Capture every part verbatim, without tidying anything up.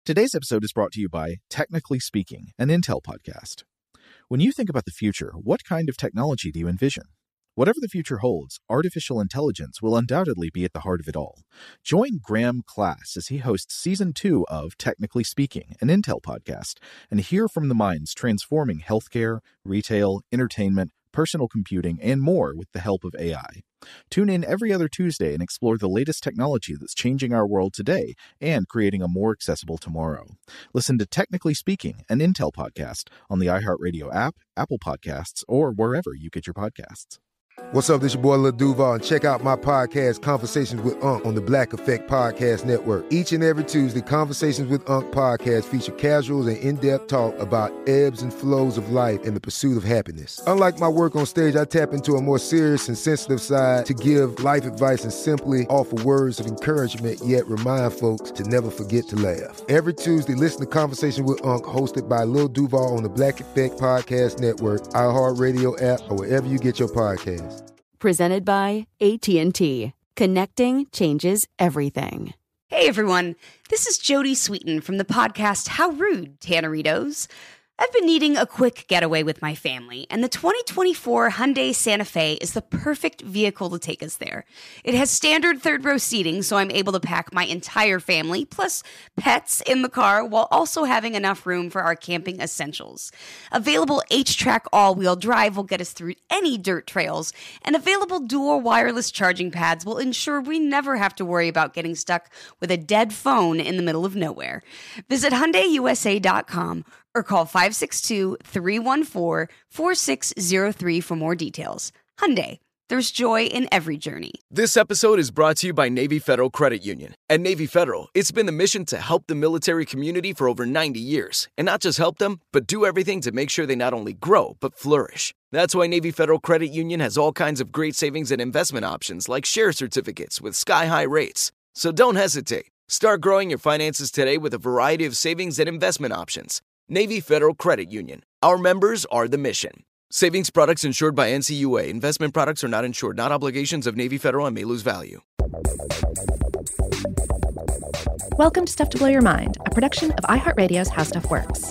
Today's episode is brought to you by Technically Speaking, an Intel podcast. When you think about the future, what kind of technology do you envision? Whatever the future holds, artificial intelligence will undoubtedly be at the heart of it all. Join Graham Class as he hosts Season two of Technically Speaking, an Intel podcast, and hear from the minds transforming healthcare, retail, entertainment, personal computing, and more with the help of A I. Tune in every other Tuesday and explore the latest technology that's changing our world today and creating a more accessible tomorrow. Listen to Technically Speaking, an Intel podcast on the iHeartRadio app, Apple Podcasts, or wherever you get your podcasts. What's up, this your boy Lil Duval, and check out my podcast, Conversations with Unc, on the Black Effect Podcast Network. Each and every Tuesday, Conversations with Unc podcast feature casuals and in-depth talk about ebbs and flows of life and the pursuit of happiness. Unlike my work on stage, I tap into a more serious and sensitive side to give life advice and simply offer words of encouragement, yet remind folks to never forget to laugh. Every Tuesday, listen to Conversations with Unc, hosted by Lil Duval on the Black Effect Podcast Network, iHeartRadio app, or wherever you get your podcasts. Presented by A T and T. Connecting changes everything. Hey everyone, this is Jodie Sweetin from the podcast How Rude, Tanneritos. I've been needing a quick getaway with my family, and the twenty twenty-four Hyundai Santa Fe is the perfect vehicle to take us there. It has standard third-row seating, so I'm able to pack my entire family, plus pets, in the car, while also having enough room for our camping essentials. Available H-Track all-wheel drive will get us through any dirt trails, and available dual wireless charging pads will ensure we never have to worry about getting stuck with a dead phone in the middle of nowhere. Visit Hyundai U S A dot com or call five six two, three one four, four six zero three for more details. Hyundai, there's joy in every journey. This episode is brought to you by Navy Federal Credit Union. At Navy Federal, it's been the mission to help the military community for over ninety years. And not just help them, but do everything to make sure they not only grow, but flourish. That's why Navy Federal Credit Union has all kinds of great savings and investment options like share certificates with sky-high rates. So don't hesitate. Start growing your finances today with a variety of savings and investment options. Navy Federal Credit Union. Our members are the mission. Savings products insured by N C U A. Investment products are not insured, not obligations of Navy Federal and may lose value. Welcome to Stuff to Blow Your Mind, a production of iHeartRadio's How Stuff Works.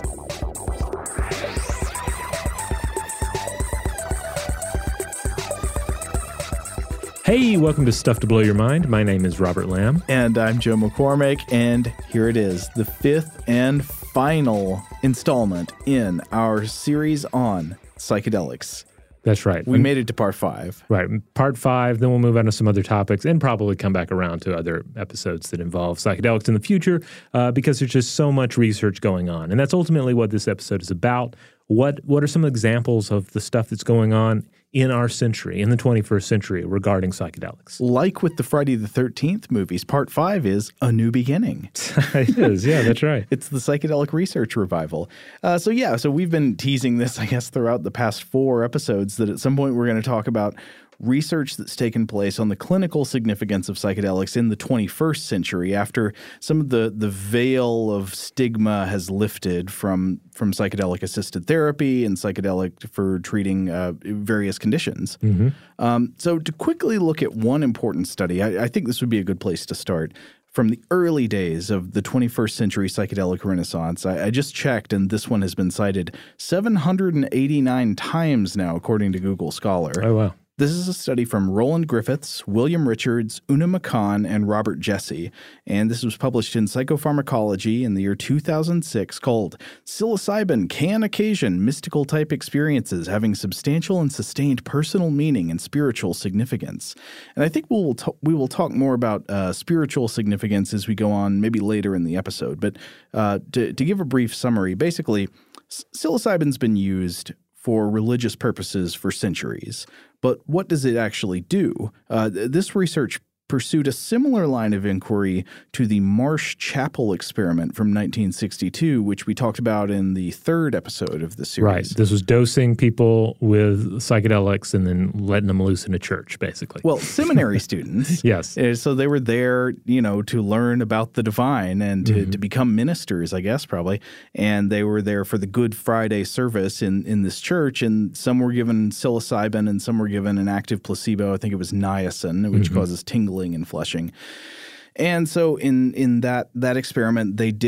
Hey, welcome to Stuff to Blow Your Mind. My name is Robert Lamb. And I'm Joe McCormick, and here it is, the fifth and final installment in our series on psychedelics. That's right. We and, made it to part five. Right. Part five, then we'll move on to some other topics and probably come back around to other episodes that involve psychedelics in the future uh, because there's just so much research going on. And that's ultimately what this episode is about. What what are some examples of the stuff that's going on in our century, in the twenty-first century, regarding psychedelics? Like with the Friday the thirteenth movies, part five is A New Beginning. It is, yeah, that's right. It's the psychedelic research revival. Uh, so yeah, so we've been teasing this, I guess, throughout the past four episodes that at some point we're going to talk about research that's taken place on the clinical significance of psychedelics in the twenty-first century after some of the, the veil of stigma has lifted from, from psychedelic-assisted therapy and psychedelic for treating uh, various conditions. Mm-hmm. Um, so to quickly look at one important study, I, I think this would be a good place to start. From the early days of the twenty-first century psychedelic renaissance, I, I just checked, and this one has been cited seven hundred eighty-nine times now, according to Google Scholar. Oh, wow. This is a study from Roland Griffiths, William Richards, Una McCann, and Robert Jesse, and this was published in Psychopharmacology in the year two thousand six, called Psilocybin Can Occasion Mystical-Type Experiences Having Substantial and Sustained Personal Meaning and Spiritual Significance. And I think we'll t- we will talk more about uh, spiritual significance as we go on, maybe later in the episode. But uh, to, to give a brief summary, basically, psilocybin's been used for religious purposes for centuries. But what does it actually do? Uh, this research pursued a similar line of inquiry to the Marsh Chapel experiment from nineteen sixty-two, which we talked about in the third episode of the series. Right. This was dosing people with psychedelics and then letting them loose in a church, basically. Well, seminary students. Yes. So they were there, you know, to learn about the divine and to, mm-hmm. to become ministers, I guess, probably. And they were there for the Good Friday service in, in this church. And some were given psilocybin and some were given an active placebo. I think it was niacin, which mm-hmm. causes tingling and flushing. And so in in that that experiment, they did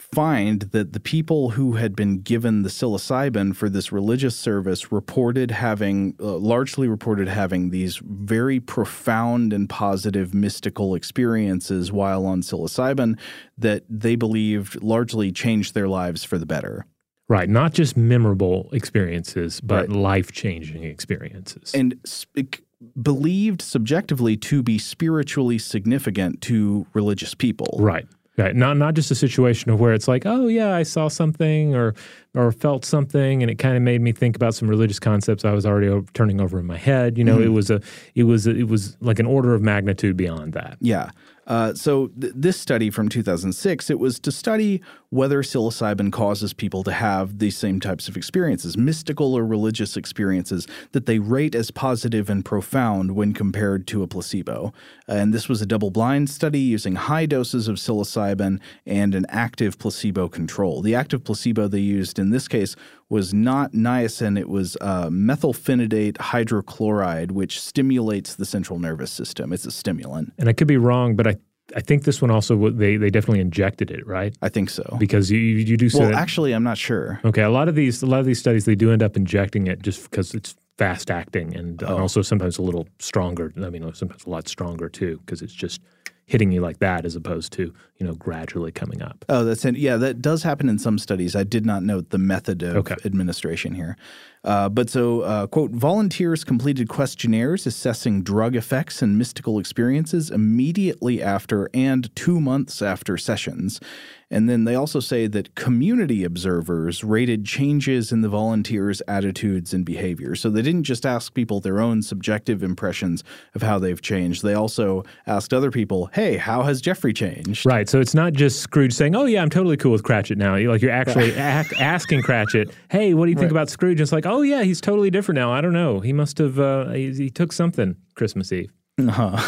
find that the people who had been given the psilocybin for this religious service reported having, uh, largely reported having these very profound and positive mystical experiences while on psilocybin that they believed largely changed their lives for the better. Right. Not just memorable experiences, but Right. life-changing experiences. And sp- believed subjectively to be spiritually significant to religious people. Right. Right. Not not just a situation of where it's like, oh yeah, I saw something or or felt something, and it kind of made me think about some religious concepts I was already over, turning over in my head. You know, mm-hmm. it was a it was a, it was like an order of magnitude beyond that. Yeah. Uh, so th- this study from two thousand six, it was to study whether psilocybin causes people to have these same types of experiences, mystical or religious experiences that they rate as positive and profound when compared to a placebo. And this was a double-blind study using high doses of psilocybin and an active placebo control. The active placebo they used in this case was not niacin, it was uh, methylphenidate hydrochloride, which stimulates the central nervous system. It's a stimulant. And I could be wrong, but I I think this one also, they they definitely injected it, right? I think so. Because you you do say Well, that, actually, I'm not sure. Okay, a lot of these a lot of these studies, they do end up injecting it just because it's fast acting and, Oh. and also sometimes a little stronger. I mean, sometimes a lot stronger too because it's just hitting you like that as opposed to, you know, gradually coming up. Oh, that's in, yeah, that does happen in some studies. I did not note the method of Okay. administration here. Uh, but so, uh, quote, volunteers completed questionnaires assessing drug effects and mystical experiences immediately after and two months after sessions. And then they also say that community observers rated changes in the volunteers' attitudes and behavior. So they didn't just ask people their own subjective impressions of how they've changed. They also asked other people, hey, how has Jeffrey changed? Right. So it's not just Scrooge saying, oh, yeah, I'm totally cool with Cratchit now. You're like you're actually a- asking Cratchit, hey, what do you think Right. about Scrooge? It's like, oh, yeah, he's totally different now. I don't know. He must have, uh, he, he took something Christmas Eve. Uh-huh.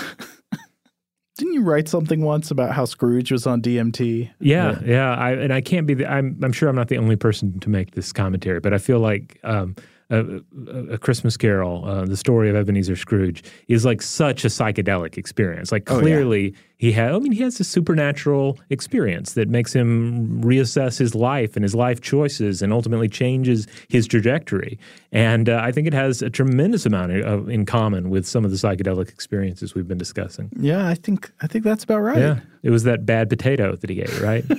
Didn't you write something once about how Scrooge was on D M T? Yeah, yeah. I, and I can't be, the, I'm, I'm sure I'm not the only person to make this commentary, but I feel like um, a, a, a Christmas Carol, uh, the story of Ebenezer Scrooge, is like such a psychedelic experience. Like Oh, yeah. clearly he had, I mean, he has a supernatural experience that makes him reassess his life and his life choices and ultimately changes his trajectory. And uh, I think it has a tremendous amount of, in common with some of the psychedelic experiences we've been discussing. Yeah, I think I think that's about right. Yeah. It was that bad potato that he ate, right?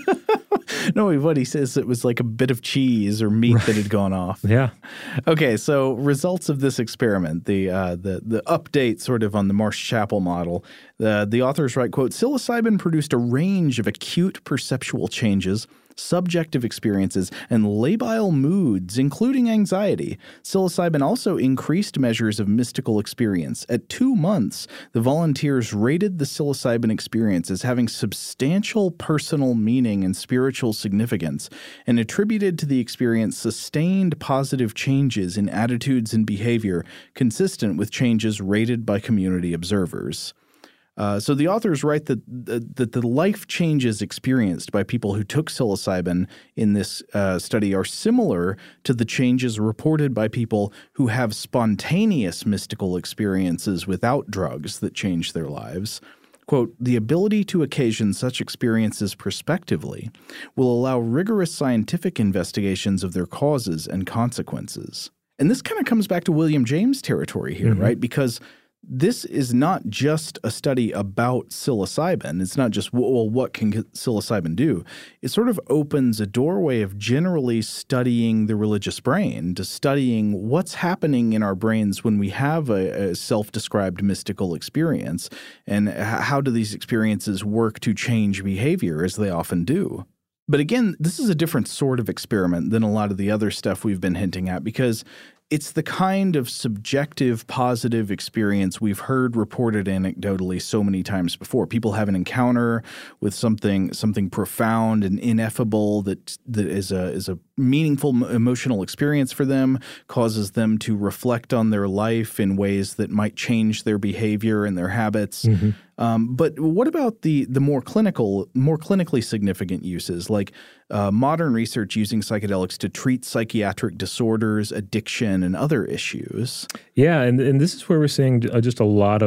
No, what he says, it was like a bit of cheese or meat that had gone off. Yeah. Okay, so results of this experiment, the uh, the the update sort of on the Marsh Chapel model. The the authors write, quote, psilocybin produced a range of acute perceptual changes, subjective experiences, and labile moods, including anxiety. Psilocybin also increased measures of mystical experience. At two months, the volunteers rated the psilocybin experience as having substantial personal meaning and spiritual significance, and attributed to the experience sustained positive changes in attitudes and behavior consistent with changes rated by community observers. Uh, so the authors write that, that that the life changes experienced by people who took psilocybin in this uh, study are similar to the changes reported by people who have spontaneous mystical experiences without drugs that change their lives. Quote, the ability to occasion such experiences prospectively will allow rigorous scientific investigations of their causes and consequences. And this kind of comes back to William James territory here, Mm-hmm. right? Because this is not just a study about psilocybin. It's not just, well, what can psilocybin do? It sort of opens a doorway of generally studying the religious brain, to studying what's happening in our brains when we have a, a self-described mystical experience, and how do these experiences work to change behavior, as they often do. But again, this is a different sort of experiment than a lot of the other stuff we've been hinting at, because it's the kind of subjective, positive experience we've heard reported anecdotally so many times before. People have an encounter with something something profound and ineffable that that is a is a meaningful emotional experience for them, causes them to reflect on their life in ways that might change their behavior and their habits. Mm-hmm. Um, but what about the the more clinical, more clinically significant uses, like uh, modern research using psychedelics to treat psychiatric disorders, addiction, and other issues? Yeah, and, and this is where we're seeing just a lot of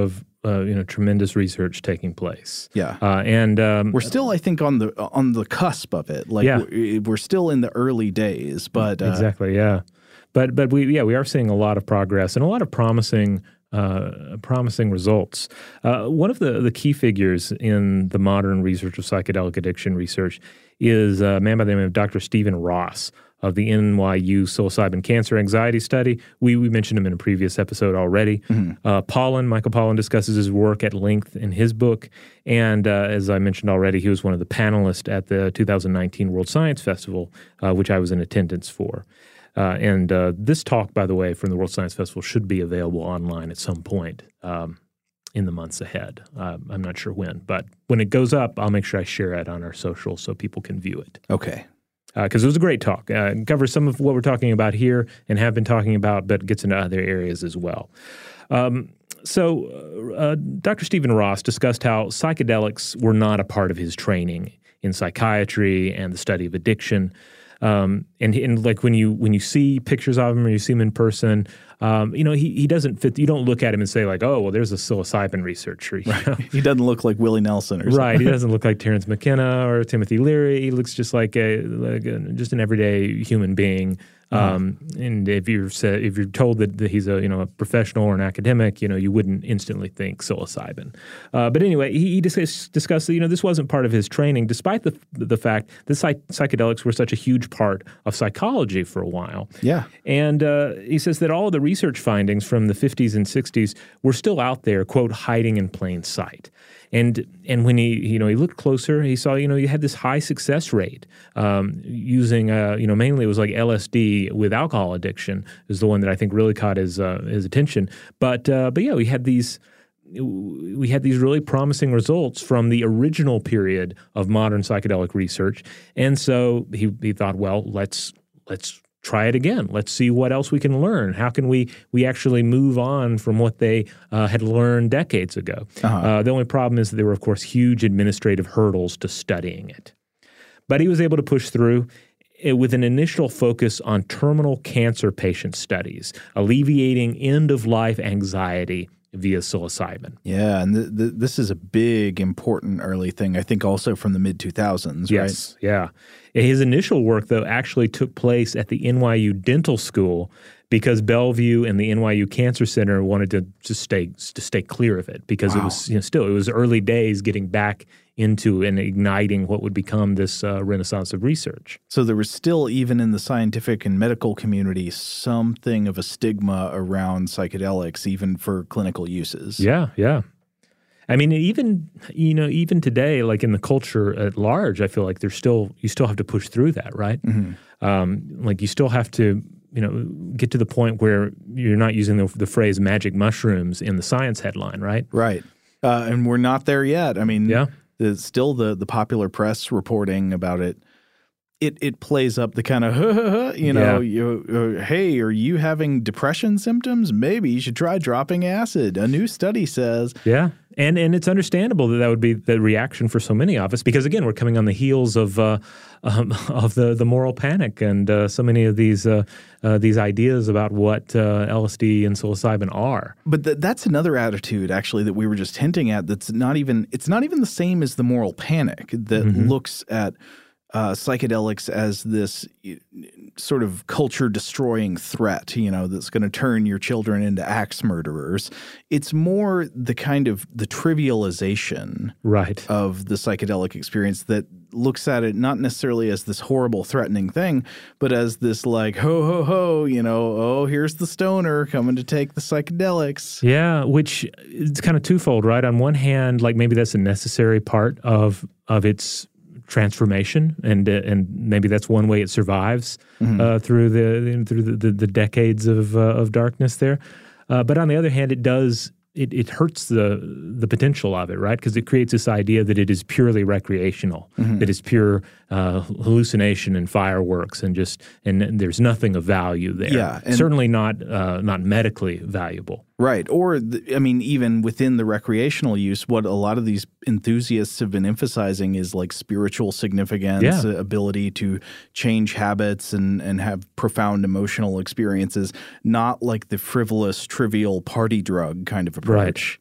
uh, you know, tremendous research taking place. Yeah. Uh, and um, we're still, I think, on the on the cusp of it. Like, Yeah. we're, we're still in the early days, but uh, exactly, yeah. But but we yeah we are seeing a lot of progress and a lot of promising uh, promising results. Uh, one of the the key figures in the modern research of psychedelic addiction research is a man by the name of Doctor Stephen Ross of the N Y U Psilocybin Cancer Anxiety Study. We we mentioned him in a previous episode already. Mm-hmm. Uh, Pollan, Michael Pollan discusses his work at length in his book. And uh, as I mentioned already, he was one of the panelists at the two thousand nineteen World Science Festival, uh, which I was in attendance for. Uh, and uh, this talk, by the way, from the World Science Festival should be available online at some point um, in the months ahead. Uh, I'm not sure when, but when it goes up, I'll make sure I share it on our socials so people can view it. Okay. Because uh, it was a great talk. Uh, it covers some of what we're talking about here and have been talking about, but gets into other areas as well. Um, so uh, Doctor Stephen Ross discussed how psychedelics were not a part of his training in psychiatry and the study of addiction. Um, and, and like when you when you see pictures of him or you see him in person, um, you know, he, he doesn't fit. You don't look at him and say like, oh, well, there's a psilocybin researcher. You right. know? He doesn't look like Willie Nelson or something. Right. He doesn't look like Terence McKenna or Timothy Leary. He looks just like a, like a just an everyday human being. Um, uh-huh. And if you're said, if you're told that, that he's a you know a professional or an academic, you know you wouldn't instantly think psilocybin. Uh, but anyway, he, he discussed, discussed that you know this wasn't part of his training, despite the the fact that psych- psychedelics were such a huge part of psychology for a while. Yeah, and uh, he says that all of the research findings from the fifties and sixties were still out there, quote, hiding in plain sight. And and when he you know he looked closer, he saw you know you had this high success rate um, using uh, you know mainly it was like L S D with alcohol addiction is the one that I think really caught his uh, his attention. But uh, but yeah, we had these we had these really promising results from the original period of modern psychedelic research, and so he he thought, well, let's let's. try it again. Let's see what else we can learn. How can we we actually move on from what they uh, had learned decades ago? Uh-huh. Uh, the only problem is that there were, of course, huge administrative hurdles to studying it. But he was able to push through it with an initial focus on terminal cancer patient studies, alleviating end-of-life anxiety via psilocybin. Yeah, and th- th- this is a big, important early thing, I think also from the mid two thousands, right? Yes, yeah. His initial work, though, actually took place at the N Y U Dental School because Bellevue and the N Y U Cancer Center wanted to just stay to stay clear of it because wow. it was you know, still, it was early days getting back into and igniting what would become this uh, renaissance of research. So there was still, even in the scientific and medical community, something of a stigma around psychedelics, even for clinical uses. Yeah, yeah. I mean, even, you know, even today, like in the culture at large, I feel like there's still, you still have to push through that, right? Mm-hmm. Um, like you still have to, you know, get to the point where you're not using the, the phrase magic mushrooms in the science headline, right? Right. Uh, and we're not there yet. I mean, yeah. The, still the the popular press reporting about it, it it plays up the kind of, you know, yeah. you, uh, hey, are you having depression symptoms? Maybe you should try dropping acid. A new study says. Yeah. And and it's understandable that that would be the reaction for so many of us because, again, we're coming on the heels of uh, um, of the, the moral panic and uh, so many of these uh, uh, these ideas about what uh, L S D and psilocybin are. But th- that's another attitude, actually, that we were just hinting at. That's not even it's not even the same as the moral panic that mm-hmm. looks at uh, psychedelics as this sort of culture-destroying threat, you know, that's going to turn your children into axe murderers. It's more the kind of the trivialization right. of the psychedelic experience that looks at it not necessarily as this horrible, threatening thing, but as this like, ho, ho, ho, you know, oh, here's the stoner coming to take the psychedelics. Yeah, which it's kind of twofold, right? On one hand, like maybe that's a necessary part of of its transformation, and uh, and maybe that's one way it survives mm-hmm. uh, through the through the, the, the decades of uh, of darkness there. Uh, but on the other hand, it does it it hurts the the potential of it, right? Because it creates this idea that it is purely recreational, mm-hmm. that it's pure uh, hallucination and fireworks, and just and, and there's nothing of value there. Yeah, and certainly not uh, not medically valuable. Right. Or, the, I mean, even within the recreational use, what a lot of these enthusiasts have been emphasizing is like spiritual significance, yeah. uh, ability to change habits and, and have profound emotional experiences, not like the frivolous, trivial party drug kind of approach. Right.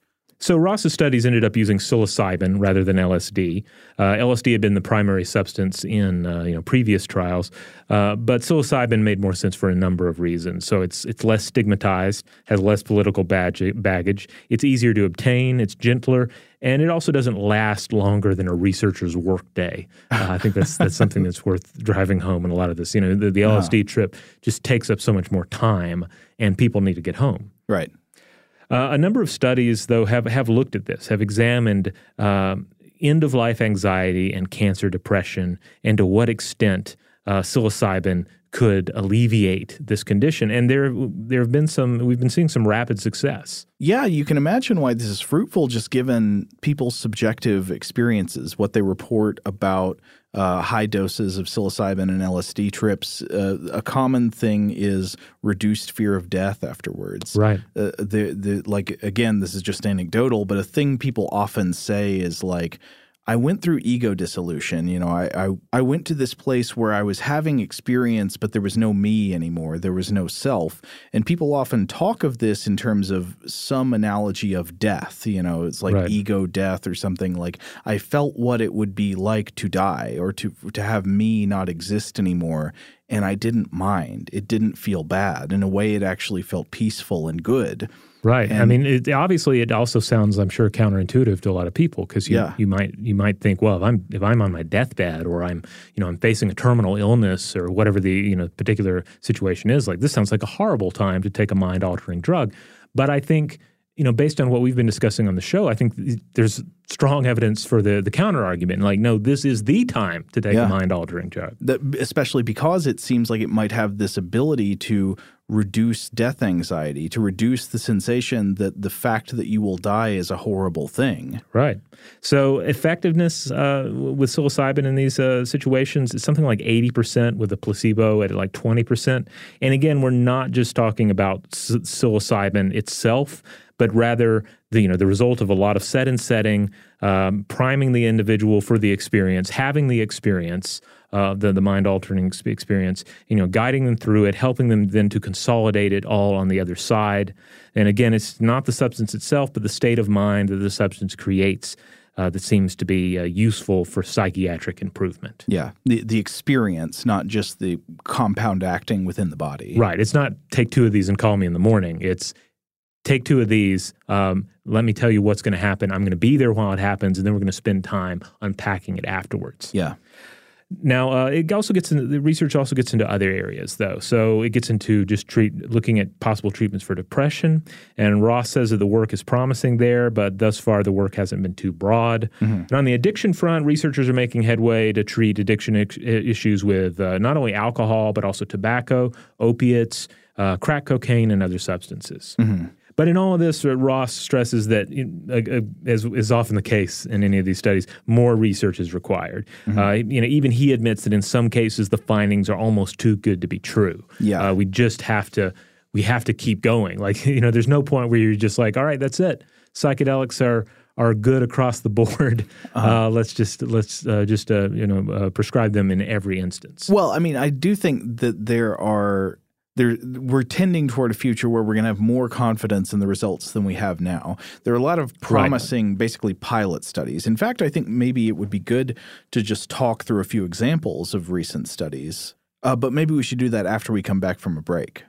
So Ross's studies ended up using psilocybin rather than L S D. Uh, L S D had been the primary substance in uh, you know previous trials, uh, but psilocybin made more sense for a number of reasons. So it's it's less stigmatized, has less political badge, baggage. It's easier to obtain. It's gentler, and it also doesn't last longer than a researcher's workday. Uh, I think that's that's something that's worth driving home in a lot of this. You know, the, the L S D trip just takes up so much more time, and people need to get home. Right. Uh, a number of studies, though, have, have looked at this, have examined um, end-of-life anxiety and cancer depression, and to what extent uh, psilocybin could alleviate this condition. And there there have been some, we've been seeing some rapid success. Yeah, you can imagine why this is fruitful, just given people's subjective experiences, what they report about uh, high doses of psilocybin and L S D trips. Uh, a common thing is reduced fear of death afterwards. Right. Uh, the the like again, this is just anecdotal, but a thing people often say is like, I went through ego dissolution. You know, I, I I went to this place where I was having experience, but there was no me anymore. There was no self. And people often talk of this in terms of some analogy of death. You know, it's like right. ego death or something. Like I felt what it would be like to die or to to have me not exist anymore. And I didn't mind. It didn't feel bad. In a way, it actually felt peaceful and good. Right. And, I mean, it, obviously, it also sounds, I'm sure, counterintuitive to a lot of people because you, yeah. you might you might think, well, if I'm if I'm on my deathbed or I'm you know I'm facing a terminal illness or whatever the you know particular situation is, like this sounds like a horrible time to take a mind altering drug. But I think you know based on what we've been discussing on the show, I think there's strong evidence for the the counter argument. Like, no, this is the time to take yeah. a mind altering drug, that, especially because it seems like it might have this ability to reduce death anxiety, to reduce the sensation that the fact that you will die is a horrible thing. Right. So effectiveness uh, with psilocybin in these uh, situations is something like eighty percent with a placebo at like twenty percent. And again, we're not just talking about psilocybin itself, but rather the you know the result of a lot of set and setting, um, priming the individual for the experience, having the experience, uh, the the mind altering experience, you know, guiding them through it, helping them then to consolidate it all on the other side. And again, it's not the substance itself, but the state of mind that the substance creates uh, that seems to be uh, useful for psychiatric improvement. Yeah, the the experience, not just the compound acting within the body. Right. It's not take two of these and call me in the morning. It's take two of these, um, let me tell you what's going to happen. I'm going to be there while it happens, and then we're going to spend time unpacking it afterwards. Yeah. Now, uh, it also gets into, the research also gets into other areas, though. So it gets into just treat, looking at possible treatments for depression. And Ross says that the work is promising there, but thus far the work hasn't been too broad. Mm-hmm. And on the addiction front, researchers are making headway to treat addiction I- issues with uh, not only alcohol, but also tobacco, opiates, uh, crack cocaine, and other substances. Mm-hmm. But in all of this, uh, Ross stresses that, uh, uh, as is often the case in any of these studies, more research is required. Mm-hmm. Uh, you know, even he admits that in some cases the findings are almost too good to be true. Yeah, uh, we just have to we have to keep going. Like you know, there's no point where you're just like, all right, that's it. Psychedelics are are good across the board. Uh-huh. Uh, let's just let's uh, just uh, you know uh, prescribe them in every instance. Well, I mean, I do think that there are. There, we're tending toward a future where we're going to have more confidence in the results than we have now. There are a lot of promising, right. basically pilot studies. In fact, I think maybe it would be good to just talk through a few examples of recent studies. Uh, but maybe we should do that after we come back from a break.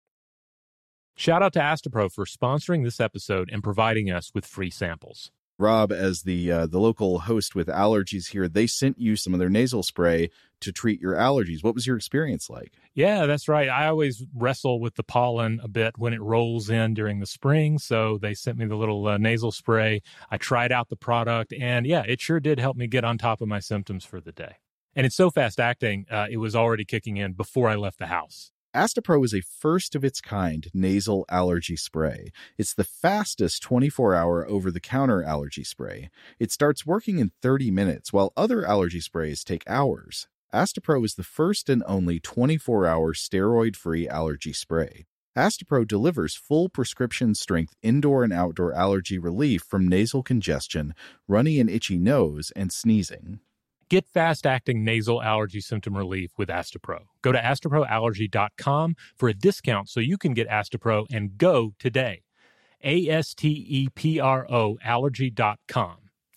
Shout out to Astepro for sponsoring this episode and providing us with free samples. Rob, as the uh, the local host with allergies here, they sent you some of their nasal spray to treat your allergies. What was your experience like? Yeah, that's right. I always wrestle with the pollen a bit when it rolls in during the spring, so they sent me the little uh, nasal spray. I tried out the product, and yeah, it sure did help me get on top of my symptoms for the day. And it's so fast-acting, uh, it was already kicking in before I left the house. Astepro is a first-of-its-kind nasal allergy spray. It's the fastest twenty-four hour over-the-counter allergy spray. It starts working in thirty minutes, while other allergy sprays take hours. Astepro is the first and only twenty-four hour steroid-free allergy spray. Astepro delivers full prescription-strength indoor and outdoor allergy relief from nasal congestion, runny and itchy nose, and sneezing. Get fast-acting nasal allergy symptom relief with Astepro. Go to astepro allergy dot com for a discount so you can get Astepro and go today. A S T E P R O, allergy dot com.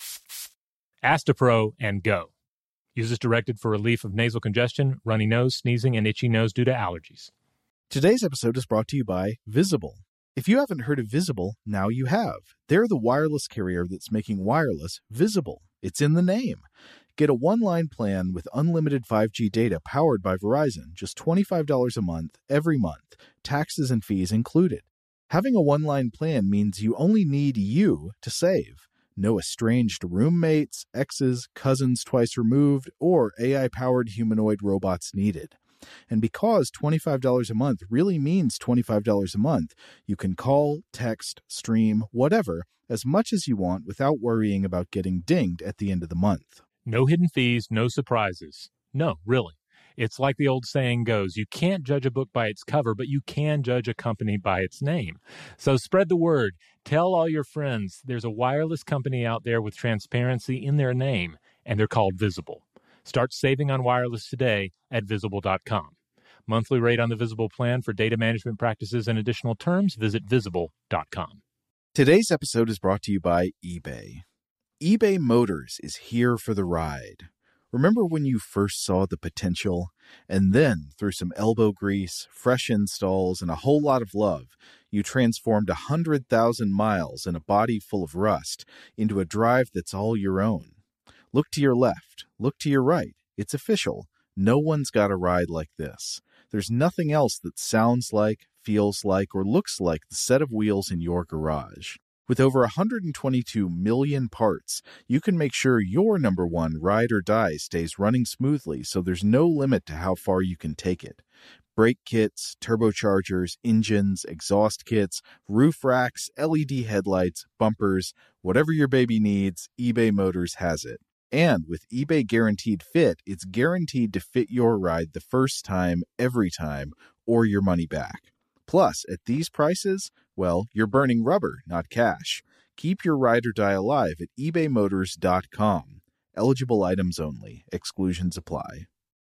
Astepro and go. Use as directed for relief of nasal congestion, runny nose, sneezing, and itchy nose due to allergies. Today's episode is brought to you by Visible. If you haven't heard of Visible, now you have. They're the wireless carrier that's making wireless visible. It's in the name. Get a one-line plan with unlimited five G data powered by Verizon, just twenty-five dollars a month, every month, taxes and fees included. Having a one-line plan means you only need you to save. No estranged roommates, exes, cousins twice removed, or A I-powered humanoid robots needed. And because twenty-five dollars a month really means twenty-five dollars a month, you can call, text, stream, whatever, as much as you want without worrying about getting dinged at the end of the month. No hidden fees, no surprises. No, really. It's like the old saying goes, you can't judge a book by its cover, but you can judge a company by its name. So spread the word. Tell all your friends there's a wireless company out there with transparency in their name, and they're called Visible. Start saving on wireless today at visible dot com. Monthly rate on the Visible plan for data management practices and additional terms, visit visible dot com. Today's episode is brought to you by eBay. eBay Motors is here for the ride. Remember when you first saw the potential? And then, through some elbow grease, fresh installs, and a whole lot of love, you transformed one hundred thousand miles and a body full of rust into a drive that's all your own. Look to your left. Look to your right. It's official. No one's got a ride like this. There's nothing else that sounds like, feels like, or looks like the set of wheels in your garage. With over one hundred twenty-two million parts, you can make sure your number one ride or die stays running smoothly, so there's no limit to how far you can take it. Brake kits, turbochargers, engines, exhaust kits, roof racks, L E D headlights, bumpers, whatever your baby needs, eBay Motors has it. And with eBay Guaranteed Fit, it's guaranteed to fit your ride the first time, every time, or your money back. Plus, at these prices, well, you're burning rubber, not cash. Keep your ride or die alive at ebay motors dot com. Eligible items only. Exclusions apply.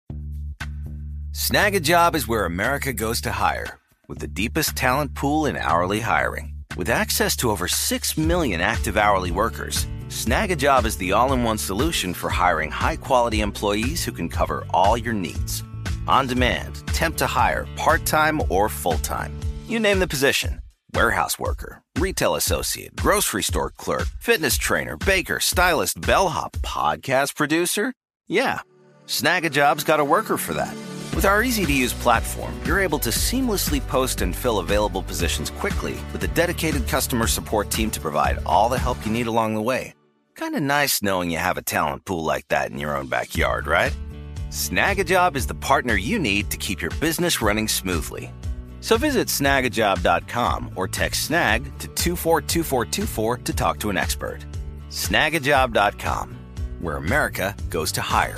Snag a Job is where America goes to hire, with the deepest talent pool in hourly hiring. With access to over six million active hourly workers, Snag a Job is the all-in-one solution for hiring high-quality employees who can cover all your needs. On demand, temp to hire, part-time or full-time. You name the position. Warehouse worker, retail associate, grocery store clerk, fitness trainer, baker, stylist, bellhop, podcast producer. Yeah, Snag a Job's got a worker for that. With our easy-to-use platform, you're able to seamlessly post and fill available positions quickly with a dedicated customer support team to provide all the help you need along the way. Kind of nice knowing you have a talent pool like that in your own backyard, right? Snag a Job is the partner you need to keep your business running smoothly. So visit snag a job dot com or text SNAG to two four two four two four to talk to an expert. snag a job dot com, where America goes to hire.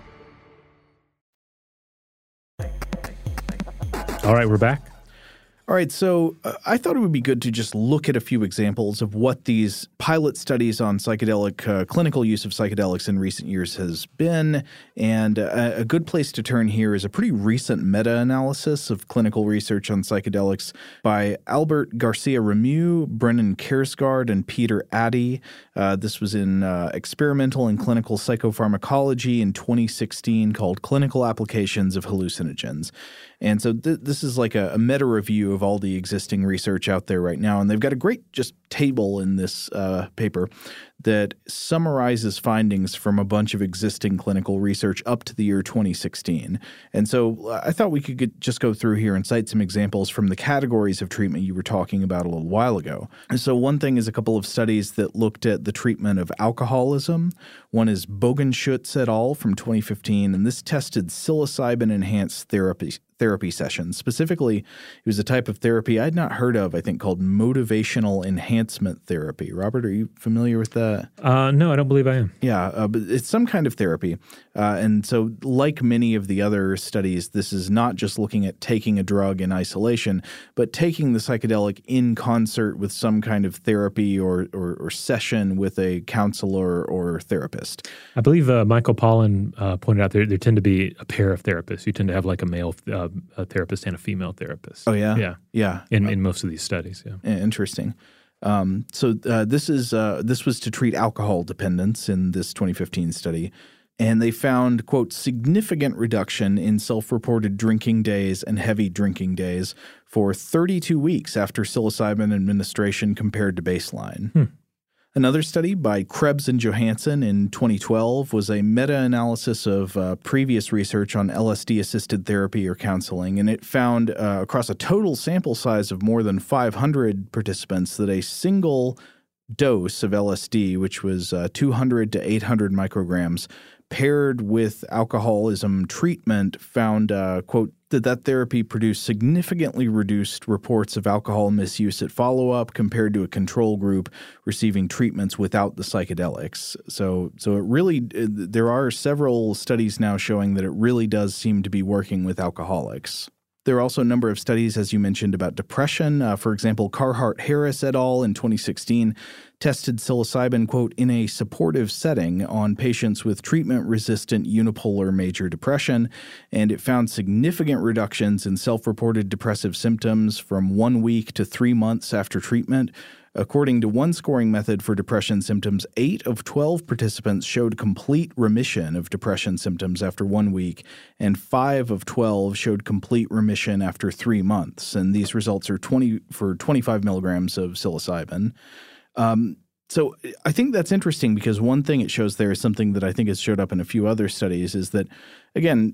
All right, we're back. All right, so uh, I thought it would be good to just look at a few examples of what these pilot studies on psychedelic uh, clinical use of psychedelics in recent years has been. And uh, a good place to turn here is a pretty recent meta-analysis of clinical research on psychedelics by Albert Garcia Rameau, Brennan Kersgaard, and Peter Addy. Uh, this was in uh, Experimental and Clinical Psychopharmacology in twenty sixteen, called Clinical Applications of Hallucinogens. And so th- this is like a, a meta-review of all the existing research out there right now. And they've got a great just table in this uh, paper that summarizes findings from a bunch of existing clinical research up to the year twenty sixteen. And so uh, I thought we could get, just go through here and cite some examples from the categories of treatment you were talking about a little while ago. And so one thing is a couple of studies that looked at the treatment of alcoholism. One is Bogenschutz et al. From twenty fifteen, and this tested psilocybin-enhanced therapy therapy sessions. Specifically, it was a type of therapy I'd not heard of, I think, called motivational enhancement therapy. Robert, are you familiar with that? Uh, no, I don't believe I am. Yeah, uh, but it's some kind of therapy. Uh, and so like many of the other studies, this is not just looking at taking a drug in isolation, but taking the psychedelic in concert with some kind of therapy or, or, or session with a counselor or therapist. I believe uh, Michael Pollan uh, pointed out there there tend to be a pair of therapists. You tend to have like a male uh, a therapist and a female therapist. Oh, yeah? Yeah. Yeah. In, in most of these studies, yeah. Interesting. Um, so uh, this is uh, this was to treat alcohol dependence in this twenty fifteen study. And they found, quote, significant reduction in self-reported drinking days and heavy drinking days for thirty-two weeks after psilocybin administration compared to baseline. Hmm. Another study by Krebs and Johansson in twenty twelve was a meta-analysis of uh, previous research on L S D-assisted therapy or counseling, and it found uh, across a total sample size of more than five hundred participants that a single dose of L S D, which was uh, two hundred to eight hundred micrograms, paired with alcoholism treatment, found, uh, quote, that that therapy produced significantly reduced reports of alcohol misuse at follow-up compared to a control group receiving treatments without the psychedelics. So so it really – there are several studies now showing that it really does seem to be working with alcoholics. There are also a number of studies, as you mentioned, about depression. Uh, for example, Carhart-Harris et al. In twenty sixteen tested psilocybin, quote, in a supportive setting on patients with treatment-resistant unipolar major depression, and it found significant reductions in self-reported depressive symptoms from one week to three months after treatment. According to one scoring method for depression symptoms, eight of twelve participants showed complete remission of depression symptoms after one week, and five of twelve showed complete remission after three months. And these results are twenty for twenty-five milligrams of psilocybin. Um, so I think that's interesting because one thing it shows there is something that I think has showed up in a few other studies is that, again,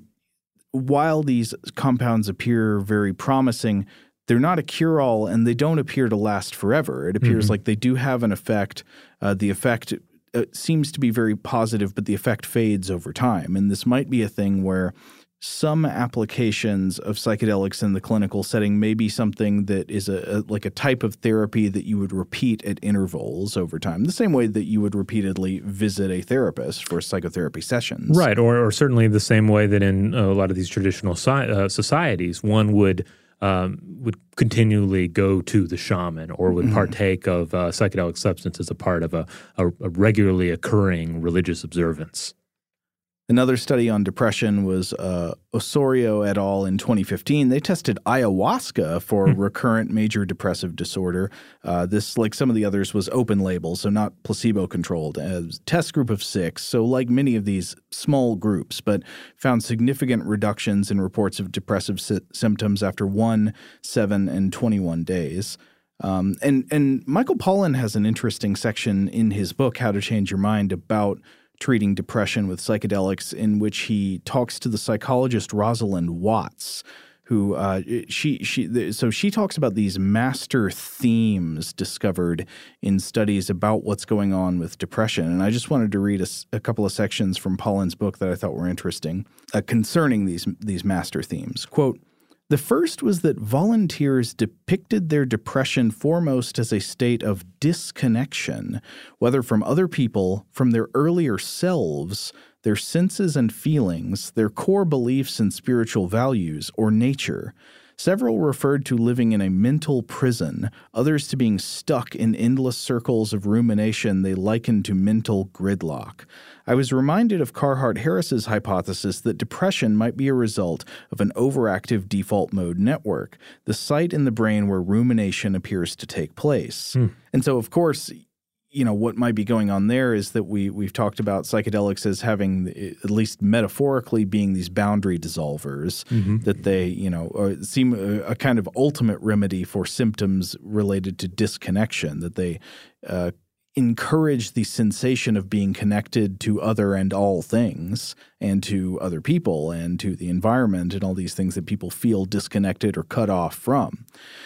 while these compounds appear very promising, they're not a cure-all, and they don't appear to last forever. It appears mm-hmm. like they do have an effect. Uh, the effect uh, seems to be very positive, but the effect fades over time. And this might be a thing where some applications of psychedelics in the clinical setting may be something that is a, a like a type of therapy that you would repeat at intervals over time, the same way that you would repeatedly visit a therapist for psychotherapy sessions. Right, or, or certainly the same way that in a lot of these traditional si- uh, societies, one would – Um, would continually go to the shaman or would partake of uh, psychedelic substance as a part of a, a, a regularly occurring religious observance. Another study on depression was uh, Osorio et al. In twenty fifteen. They tested ayahuasca for hmm. recurrent major depressive disorder. Uh, this, like some of the others, was open label, so not placebo-controlled. A test group of six, so like many of these small groups, but found significant reductions in reports of depressive sy- symptoms after one, seven, and twenty-one days. Um, and, and Michael Pollan has an interesting section in his book, How to Change Your Mind, about treating depression with psychedelics, in which he talks to the psychologist Rosalind Watts, who uh, she she so she talks about these master themes discovered in studies about what's going on with depression. And I just wanted to read a, a couple of sections from Pollan's book that I thought were interesting uh, concerning these these master themes. Quote, "The first was that volunteers depicted their depression foremost as a state of disconnection, whether from other people, from their earlier selves, their senses and feelings, their core beliefs and spiritual values, or nature. Several referred to living in a mental prison, others to being stuck in endless circles of rumination they likened to mental gridlock. I was reminded of Carhart-Harris's hypothesis that depression might be a result of an overactive default mode network, the site in the brain where rumination appears to take place." Hmm. And so, of course, you know, what might be going on there is that we, we've talked about psychedelics as having, at least metaphorically, being these boundary dissolvers, mm-hmm. that they, you know, or seem a, a kind of ultimate remedy for symptoms related to disconnection, that they uh, encourage the sensation of being connected to other and all things, and to other people, and to the environment, and all these things that people feel disconnected or cut off from.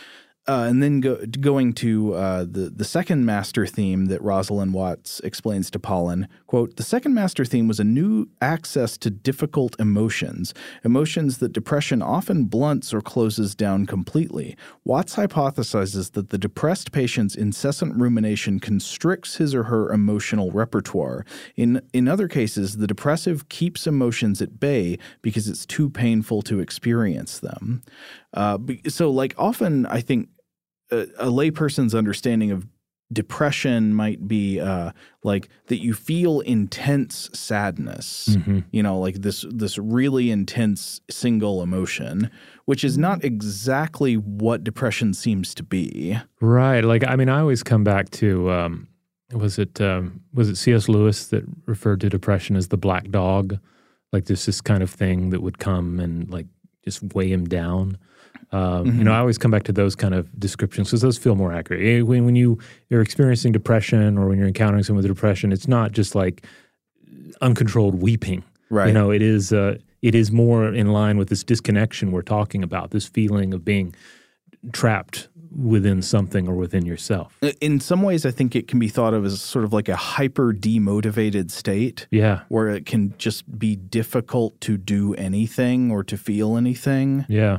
Uh, and then go, going to uh, the, the second master theme that Rosalind Watts explains to Pollan, quote, "The second master theme was a new access to difficult emotions, emotions that depression often blunts or closes down completely. Watts hypothesizes that the depressed patient's incessant rumination constricts his or her emotional repertoire. In, in other cases, the depressive keeps emotions at bay because it's too painful to experience them." Uh, so, like, often I think a, a layperson's understanding of depression might be uh, like that you feel intense sadness, mm-hmm. you know, like this this really intense single emotion, which is not exactly what depression seems to be. Right. Like, I mean, I always come back to, um, was it um, was it C S Lewis that referred to depression as the black dog? Like this this kind of thing that would come and like just weigh him down. Um, mm-hmm. You know, I always come back to those kind of descriptions because those feel more accurate. When, when you, you're experiencing depression or when you're encountering someone with depression, it's not just like uncontrolled weeping. Right. You know, it is uh, it is more in line with this disconnection we're talking about, this feeling of being trapped within something or within yourself. In some ways, I think it can be thought of as sort of like a hyper demotivated state. Yeah. Where it can just be difficult to do anything or to feel anything. Yeah.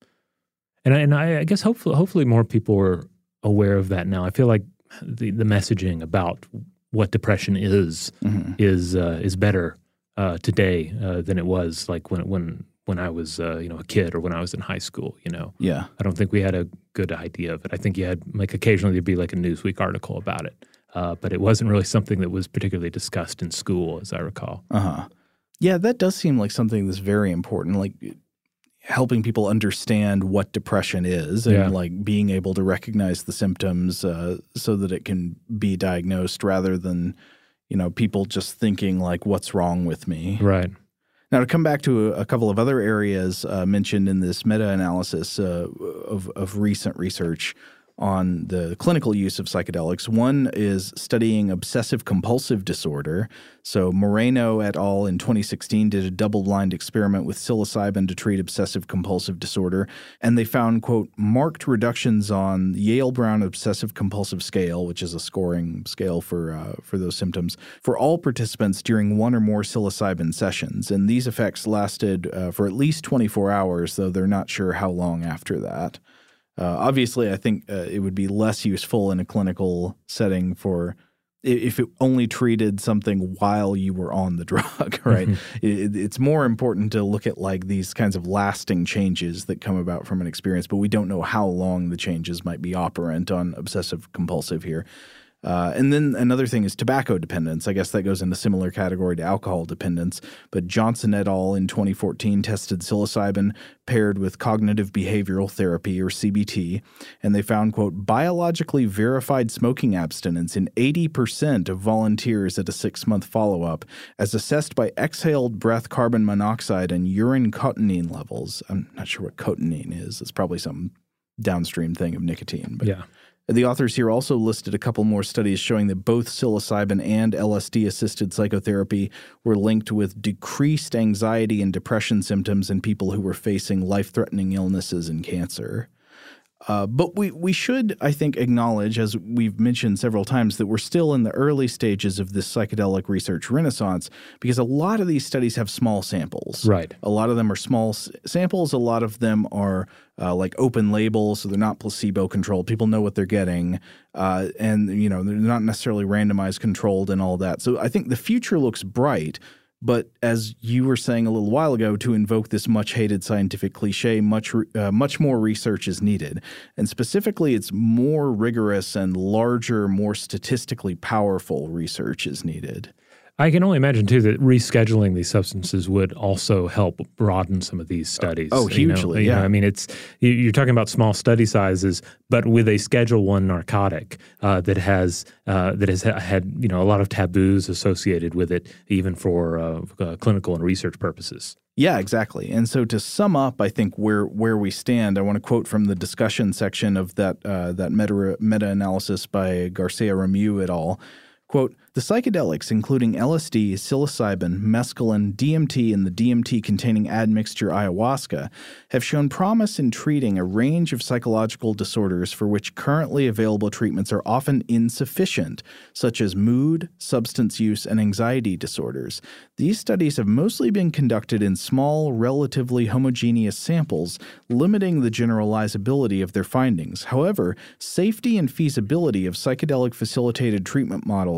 And I, and I, I guess hopefully, hopefully more people are aware of that now. I feel like the, the messaging about what depression is mm-hmm. is uh, is better uh, today uh, than it was like when when when I was uh, you know a kid or when I was in high school. You know, yeah. I don't think we had a good idea of it. I think you had like occasionally there'd be like a Newsweek article about it, uh, but it wasn't really something that was particularly discussed in school, as I recall. Uh huh. Yeah, that does seem like something that's very important. Like. Helping people understand what depression is and yeah. like being able to recognize the symptoms uh, so that it can be diagnosed rather than, you know, people just thinking like, what's wrong with me? Right. Now, to come back to a, a couple of other areas uh, mentioned in this meta-analysis uh, of, of recent research on the clinical use of psychedelics. One is studying obsessive-compulsive disorder. So Moreno et al. In twenty sixteen did a double-blind experiment with psilocybin to treat obsessive-compulsive disorder, and they found, quote, marked reductions on the Yale-Brown Obsessive-Compulsive Scale, which is a scoring scale for uh, for those symptoms, for all participants during one or more psilocybin sessions. And these effects lasted uh, for at least twenty-four hours, though they're not sure how long after that. Uh, obviously, I think uh, it would be less useful in a clinical setting for if it only treated something while you were on the drug, right? Mm-hmm. It, it's more important to look at like these kinds of lasting changes that come about from an experience, but we don't know how long the changes might be operant on obsessive compulsive here. Uh, and then another thing is tobacco dependence. I guess that goes in a similar category to alcohol dependence. But Johnson et al. In twenty fourteen tested psilocybin paired with cognitive behavioral therapy, or C B T, and they found, quote, biologically verified smoking abstinence in eighty percent of volunteers at a six-month follow-up, as assessed by exhaled breath carbon monoxide and urine cotinine levels. I'm not sure what cotinine is. It's probably some downstream thing of nicotine. But yeah. The authors here also listed a couple more studies showing that both psilocybin and L S D-assisted psychotherapy were linked with decreased anxiety and depression symptoms in people who were facing life-threatening illnesses and cancer. Uh, but we, we should, I think, acknowledge, as we've mentioned several times, that we're still in the early stages of this psychedelic research renaissance because a lot of these studies have small samples. Right. A lot of them are small s- samples. A lot of them are uh, like open labels, so they're not placebo-controlled. People know what they're getting, uh, and you know they're not necessarily randomized, controlled, and all that. So I think the future looks bright. But as you were saying a little while ago, to invoke this much-hated scientific cliche, much uh, much more research is needed. And specifically, it's more rigorous and larger, more statistically powerful research is needed. I can only imagine, too, that rescheduling these substances would also help broaden some of these studies. Oh, hugely, you know, yeah. You know, I mean, it's you're talking about small study sizes, but with a Schedule One narcotic uh, that has uh, that has had you know a lot of taboos associated with it, even for uh, uh, clinical and research purposes. Yeah, exactly. And so to sum up, I think where where we stand, I want to quote from the discussion section of that uh, that meta meta-analysis by Garcia Ramu et al. Quote, the psychedelics, including L S D, psilocybin, mescaline, D M T, and the D M T-containing admixture ayahuasca, have shown promise in treating a range of psychological disorders for which currently available treatments are often insufficient, such as mood, substance use, and anxiety disorders. These studies have mostly been conducted in small, relatively homogeneous samples, limiting the generalizability of their findings. However, safety and feasibility of psychedelic-facilitated treatment models have been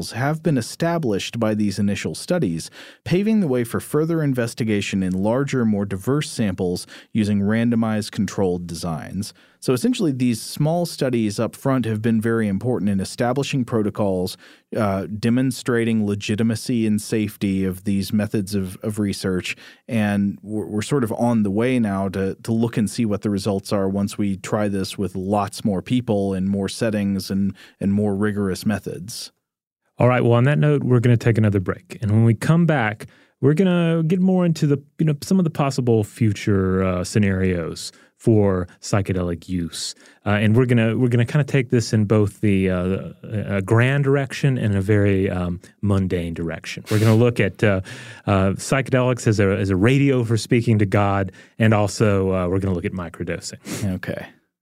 been established by these initial studies, paving the way for further investigation in larger, more diverse samples using randomized controlled designs. So essentially, these small studies up front have been very important in establishing protocols, uh, demonstrating legitimacy and safety of these methods of, of research, and we're, we're sort of on the way now to, to look and see what the results are once we try this with lots more people and more settings and, and more rigorous methods. All right, well, on that note, we're going to take another break. And when we come back, we're going to get more into the, you know, some of the possible future uh, scenarios for psychedelic use, uh, and we're gonna we're gonna kind of take this in both the uh, a grand direction and a very um, mundane direction. We're gonna look at uh, uh, psychedelics as a as a radio for speaking to God, and also uh, we're gonna look at microdosing. Okay.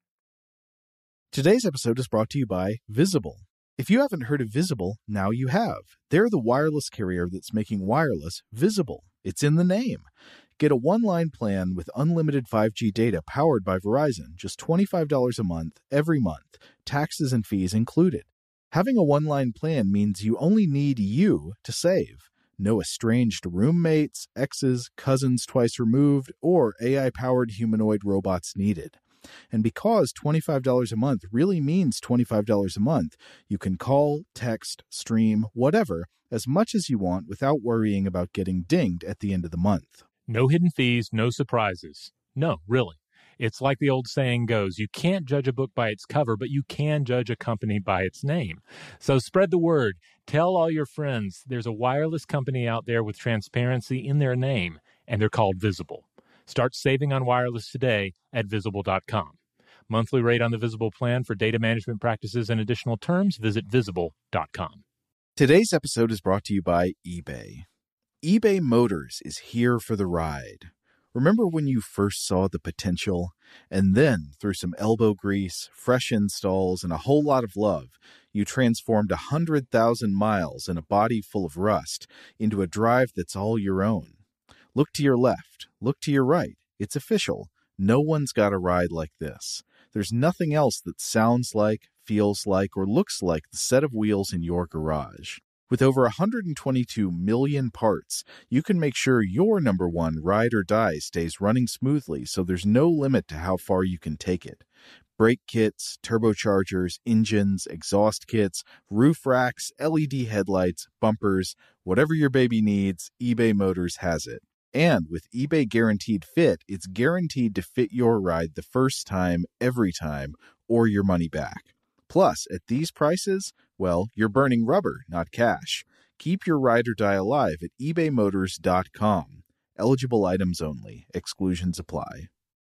Today's episode is brought to you by Visible. If you haven't heard of Visible, now you have. They're the wireless carrier that's making wireless visible. It's in the name. Get a one-line plan with unlimited five G data powered by Verizon, just twenty-five dollars a month, every month, taxes and fees included. Having a one-line plan means you only need you to save. No estranged roommates, exes, cousins twice removed, or A I-powered humanoid robots needed. And because twenty-five dollars a month really means twenty-five dollars a month, you can call, text, stream, whatever, as much as you want without worrying about getting dinged at the end of the month. No hidden fees, no surprises. No, really. It's like the old saying goes, you can't judge a book by its cover, but you can judge a company by its name. So spread the word. Tell all your friends there's a wireless company out there with transparency in their name, and they're called Visible. Start saving on wireless today at visible dot com. Monthly rate on the Visible plan for data management practices and additional terms, visit visible dot com. Today's episode is brought to you by eBay. eBay Motors is here for the ride. Remember when you first saw the potential? And then, through some elbow grease, fresh installs, and a whole lot of love, you transformed one hundred thousand miles and a body full of rust into a drive that's all your own. Look to your left. Look to your right. It's official. No one's got a ride like this. There's nothing else that sounds like, feels like, or looks like the set of wheels in your garage. With over one hundred twenty-two million parts, you can make sure your number one ride or die stays running smoothly, so there's no limit to how far you can take it. Brake kits, turbochargers, engines, exhaust kits, roof racks, L E D headlights, bumpers, whatever your baby needs, eBay Motors has it. And with eBay Guaranteed Fit, it's guaranteed to fit your ride the first time, every time, or your money back. Plus, at these prices, well, you're burning rubber, not cash. Keep your ride or die alive at ebay motors dot com. Eligible items only. Exclusions apply.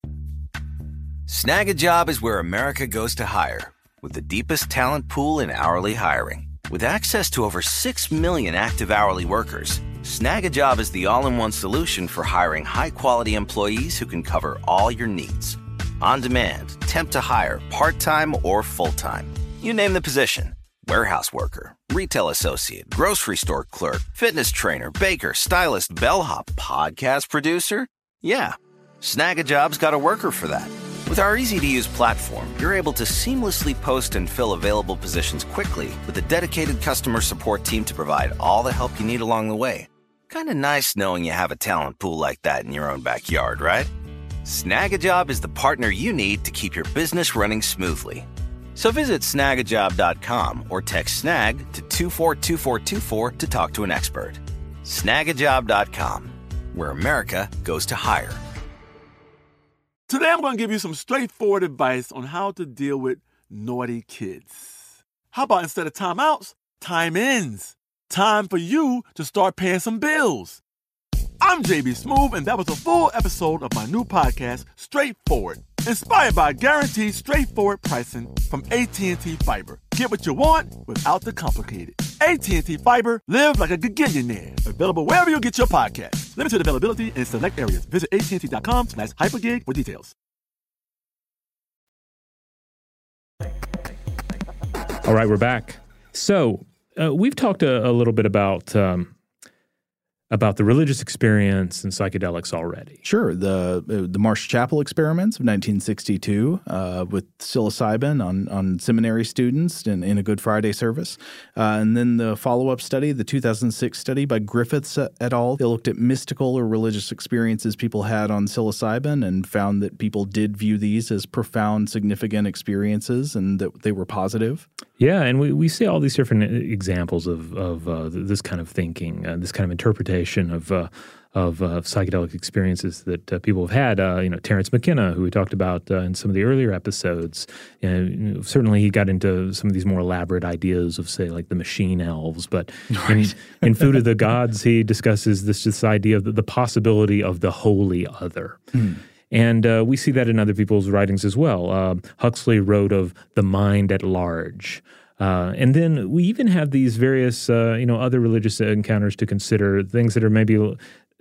Snag a Job is where America goes to hire, with the deepest talent pool in hourly hiring. With access to over six million active hourly workers, Snag a Job is the all-in-one solution for hiring high-quality employees who can cover all your needs. On demand, temp to hire, part-time or full-time. You name the position. Warehouse worker, retail associate, grocery store clerk, fitness trainer, baker, stylist, bellhop, podcast producer. Yeah, Snag a Job's got a worker for that. With our easy-to-use platform, you're able to seamlessly post and fill available positions quickly with a dedicated customer support team to provide all the help you need along the way. Kind of nice knowing you have a talent pool like that in your own backyard, right? Snag a Job is the partner you need to keep your business running smoothly. So visit snag a job dot com or text snag to two four two four two four to talk to an expert. snag a job dot com, where America goes to hire. Today I'm going to give you some straightforward advice on how to deal with naughty kids. How about instead of timeouts, time-ins? Time for you to start paying some bills. I'm J B Smoove, and that was a full episode of my new podcast, Straightforward, inspired by guaranteed straightforward pricing from A T and T Fiber. Get what you want without the complicated. A T and T Fiber, live like a gigillionaire. Available wherever you get your podcasts. Limited availability in select areas. Visit A T and T dot com slash hypergig for details. All right, we're back. So uh, we've talked a, a little bit about um, about the religious experience and psychedelics already. Sure. The uh, the Marsh Chapel experiments of nineteen sixty-two uh, with psilocybin on, on seminary students in, in a Good Friday service. Uh, and then the follow-up study, the two thousand six study by Griffiths et al. They looked at mystical or religious experiences people had on psilocybin and found that people did view these as profound, significant experiences and that they were positive. Yeah, and we, we see all these different examples of, of uh, this kind of thinking, uh, this kind of interpretation of uh, of uh, psychedelic experiences that uh, people have had. Uh, you know, Terence McKenna, who we talked about uh, in some of the earlier episodes, you know, you know, certainly he got into some of these more elaborate ideas of, say, like the machine elves. But right. in, in Food of the Gods, he discusses this, this idea of the, the possibility of the holy other. Mm. And uh, we see that in other people's writings as well. Uh, Huxley wrote of the mind at large. Uh, and then we even have these various, uh, you know, other religious encounters to consider, things that are maybe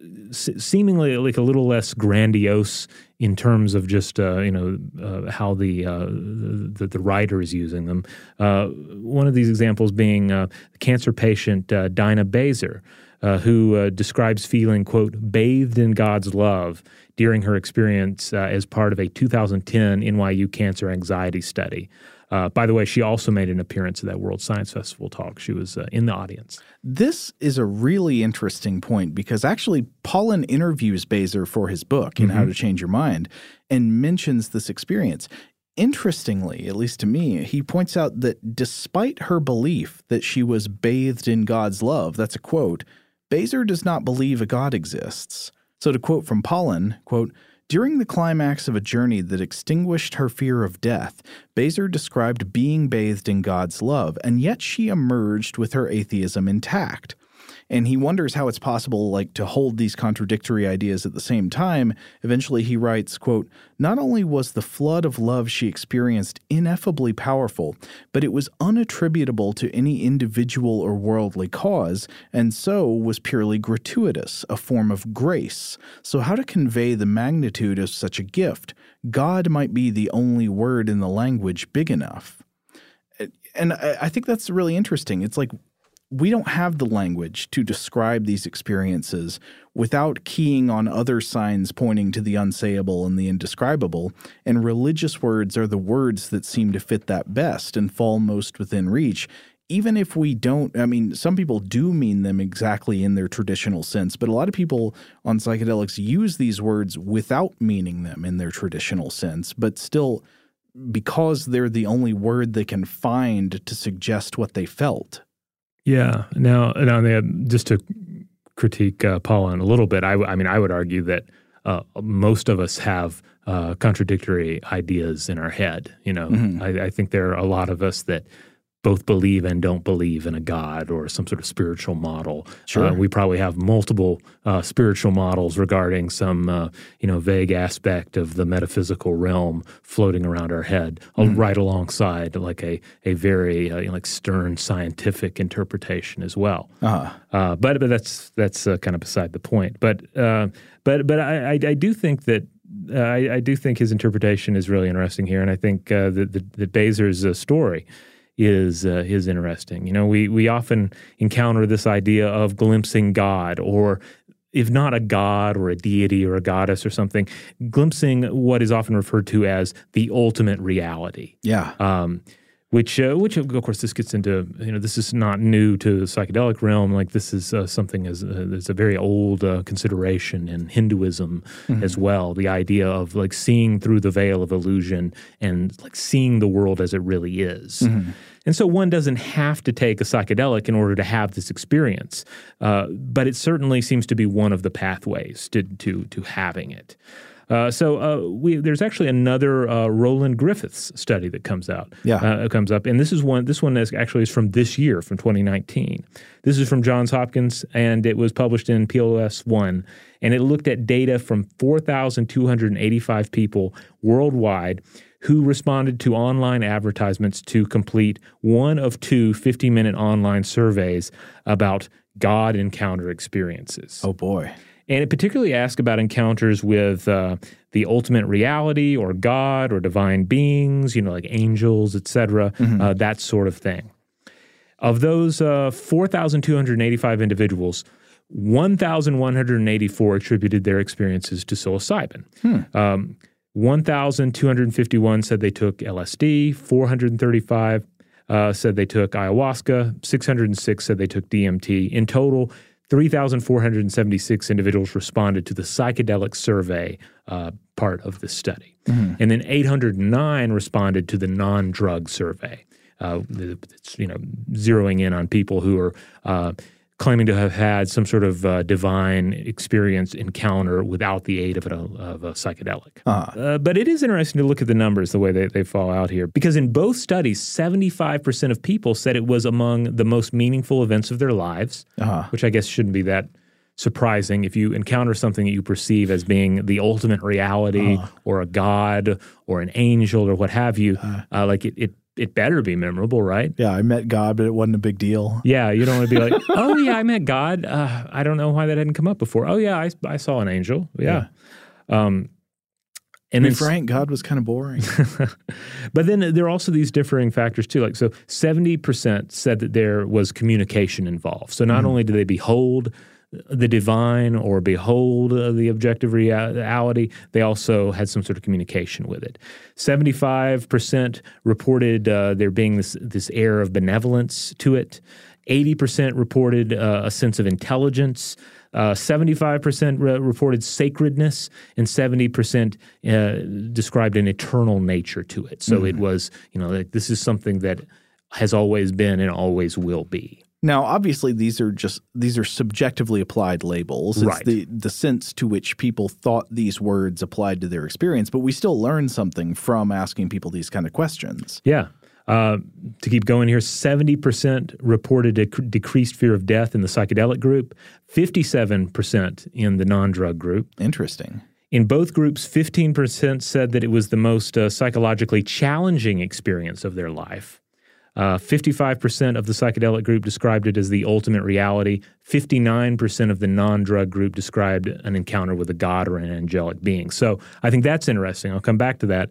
seemingly like a little less grandiose in terms of just, uh, you know, uh, how the, uh, the the writer is using them. Uh, one of these examples being uh, cancer patient uh, Dinah Baser, uh, who uh, describes feeling, quote, bathed in God's love during her experience uh, as part of a two thousand ten N Y U cancer anxiety study. Uh, by the way, she also made an appearance at that World Science Festival talk. She was uh, in the audience. This is a really interesting point because actually Pollan interviews Baser for his book, in mm-hmm. How to Change Your Mind, and mentions this experience. Interestingly, at least to me, he points out that despite her belief that she was bathed in God's love, that's a quote, Baser does not believe a God exists. So to quote from Pollan, quote, during the climax of a journey that extinguished her fear of death, Baser described being bathed in God's love, and yet she emerged with her atheism intact. And he wonders how it's possible, like, to hold these contradictory ideas at the same time. Eventually he writes, quote, not only was the flood of love she experienced ineffably powerful, but it was unattributable to any individual or worldly cause, and so was purely gratuitous, a form of grace. So how to convey the magnitude of such a gift? God might be the only word in the language big enough. And I think that's really interesting. It's like, we don't have the language to describe these experiences without keying on other signs pointing to the unsayable and the indescribable, and religious words are the words that seem to fit that best and fall most within reach, even if we don't – I mean, some people do mean them exactly in their traditional sense, but a lot of people on psychedelics use these words without meaning them in their traditional sense, but still because they're the only word they can find to suggest what they felt. Yeah. Now, now just to critique uh, Pollan a little bit, I, I mean, I would argue that uh, most of us have uh, contradictory ideas in our head. You know, mm-hmm. I, I think there are a lot of us that both believe and don't believe in a God or some sort of spiritual model. Sure. Uh, we probably have multiple uh, spiritual models regarding some, uh, you know, vague aspect of the metaphysical realm floating around our head, mm. right alongside like a a very uh, you know, like stern scientific interpretation as well. Uh-huh. Uh, but but that's that's uh, kind of beside the point. But uh, but but I, I I do think that. Uh, I, I do think his interpretation is really interesting here, and I think uh, that, that, that Baser's uh, story is uh, is interesting. You know, we we often encounter this idea of glimpsing God, or if not a god or a deity or a goddess or something, glimpsing what is often referred to as the ultimate reality. Yeah. Um, which, uh, which of course, this gets into, you know, this is not new to the psychedelic realm. Like this is uh, something as uh, there's a very old uh, consideration in Hinduism mm-hmm. as well. The idea of like seeing through the veil of illusion and like seeing the world as it really is. Mm-hmm. And so one doesn't have to take a psychedelic in order to have this experience, uh, but it certainly seems to be one of the pathways to to, to having it. Uh, so uh, we, there's actually another uh, Roland Griffiths study that comes out. Yeah, uh, comes up, and this is one. This one is actually is from this year, from twenty nineteen. This is from Johns Hopkins, and it was published in P L S one, and it looked at data from four thousand two hundred eighty-five people worldwide who responded to online advertisements to complete one of two fifty-minute online surveys about God encounter experiences. Oh boy. And it particularly asked about encounters with uh, the ultimate reality or God or divine beings, you know, like angels, et cetera, mm-hmm. uh, that sort of thing. Of those uh, four thousand two hundred eighty-five individuals, one thousand one hundred eighty-four attributed their experiences to psilocybin. Hmm. Um, one thousand two hundred fifty-one said they took L S D, four hundred thirty-five uh, said they took ayahuasca, six hundred six said they took D M T. In total, three thousand four hundred seventy-six individuals responded to the psychedelic survey uh, part of the study. Mm-hmm. And then eight hundred nine responded to the non-drug survey. Uh, it's, you know, zeroing in on people who are uh, claiming to have had some sort of uh, divine experience encounter without the aid of a, of a psychedelic. Uh-huh. Uh, but it is interesting to look at the numbers, the way they, they fall out here. Because in both studies, seventy-five percent of people said it was among the most meaningful events of their lives, uh-huh. which I guess shouldn't be that surprising. If you encounter something that you perceive as being the ultimate reality uh-huh. or a god or an angel or what have you, uh-huh. uh, like it, it It better be memorable, right? Yeah, I met God, but it wasn't a big deal. Yeah, you don't want to be like, oh, yeah, I met God. Uh, I don't know why that hadn't come up before. Oh, yeah, I, I saw an angel. Yeah. yeah. Um, and to be frank, God was kind of boring. But then there are also these differing factors, too. Like, so seventy percent said that there was communication involved. So not mm-hmm. only do they behold the divine or behold uh, the objective reality, they also had some sort of communication with it. seventy-five percent reported uh, there being this, this air of benevolence to it. eighty percent reported uh, a sense of intelligence. Uh, seventy-five percent re- reported sacredness, and seventy percent uh, described an eternal nature to it. So mm-hmm. it was, you know, like this is something that has always been and always will be. Now, obviously, these are just these are subjectively applied labels. It's right. the, the sense to which people thought these words applied to their experience, but we still learn something from asking people these kind of questions. Yeah. Uh, to keep going here, seventy percent reported a c- decreased fear of death in the psychedelic group, fifty-seven percent in the non-drug group. Interesting. In both groups, fifteen percent said that it was the most uh, psychologically challenging experience of their life. Uh, fifty-five percent of the psychedelic group described it as the ultimate reality. fifty-nine percent of the non-drug group described an encounter with a god or an angelic being. So I think that's interesting. I'll come back to that.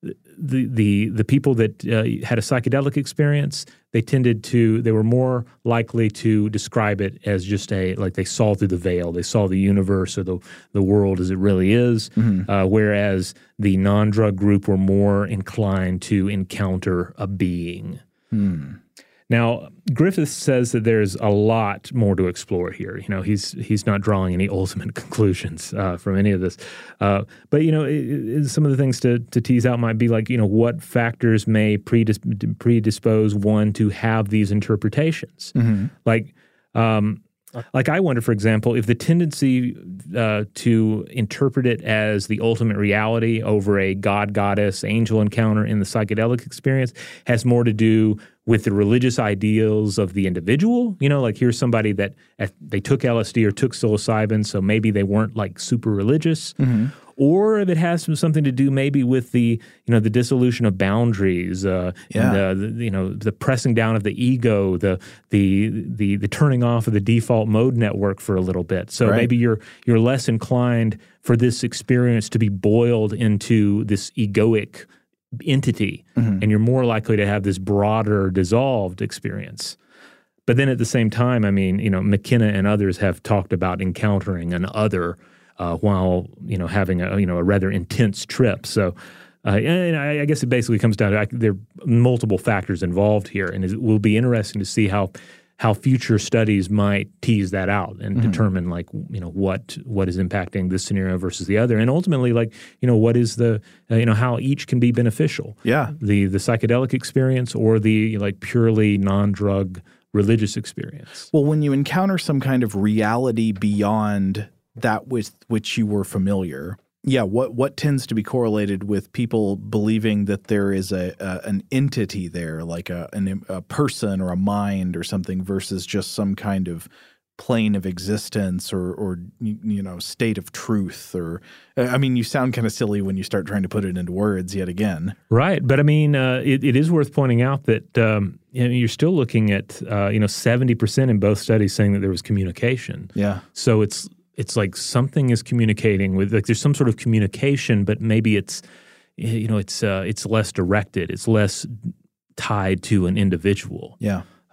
The the the people that uh, had a psychedelic experience, they tended to, they were more likely to describe it as just a, like they saw through the veil. They saw the universe or the, the world as it really is, mm-hmm. uh, whereas the non-drug group were more inclined to encounter a being. Hmm. Now, Griffith says that there's a lot more to explore here. You know, he's he's not drawing any ultimate conclusions uh, from any of this. Uh, but, you know, it, it, some of the things to, to tease out might be like, you know, what factors may predisp- predispose one to have these interpretations? Mm-hmm. Like, um, like I wonder, for example, if the tendency uh, to interpret it as the ultimate reality over a god, goddess, angel encounter in the psychedelic experience has more to do with the religious ideals of the individual. You know, like here's somebody that uh, they took L S D or took psilocybin, so maybe they weren't like super religious. Mm-hmm. Or if it has some, something to do maybe with the, you know, the dissolution of boundaries, uh, yeah. and the, the, you know, the pressing down of the ego, the the the the turning off of the default mode network for a little bit. So right. maybe you're you're less inclined for this experience to be boiled into this egoic entity, mm-hmm. and you're more likely to have this broader, dissolved experience. But then at the same time, I mean, you know, McKenna and others have talked about encountering an other Uh, while, you know, having a, you know, a rather intense trip. So, uh, and I, I guess it basically comes down to I, there are multiple factors involved here, and it will be interesting to see how how future studies might tease that out and mm-hmm. determine, like, you know, what what is impacting this scenario versus the other, and ultimately, like, you know, what is the, uh, you know, how each can be beneficial. Yeah, the the psychedelic experience or the like purely non-drug religious experience. Well, when you encounter some kind of reality beyond that with which you were familiar. Yeah, what what tends to be correlated with people believing that there is a, a an entity there, like a, an, a person or a mind or something, versus just some kind of plane of existence or or you know state of truth. Or I mean, you sound kind of silly when you start trying to put it into words yet again. Right, but I mean, uh, it, it is worth pointing out that um, you know, you're still looking at uh, you know seventy percent in both studies saying that there was communication. Yeah, so it's. It's like something is communicating with, like there's some sort of communication, but maybe it's, you know, it's uh, it's less directed. It's less tied to an individual. Yeah.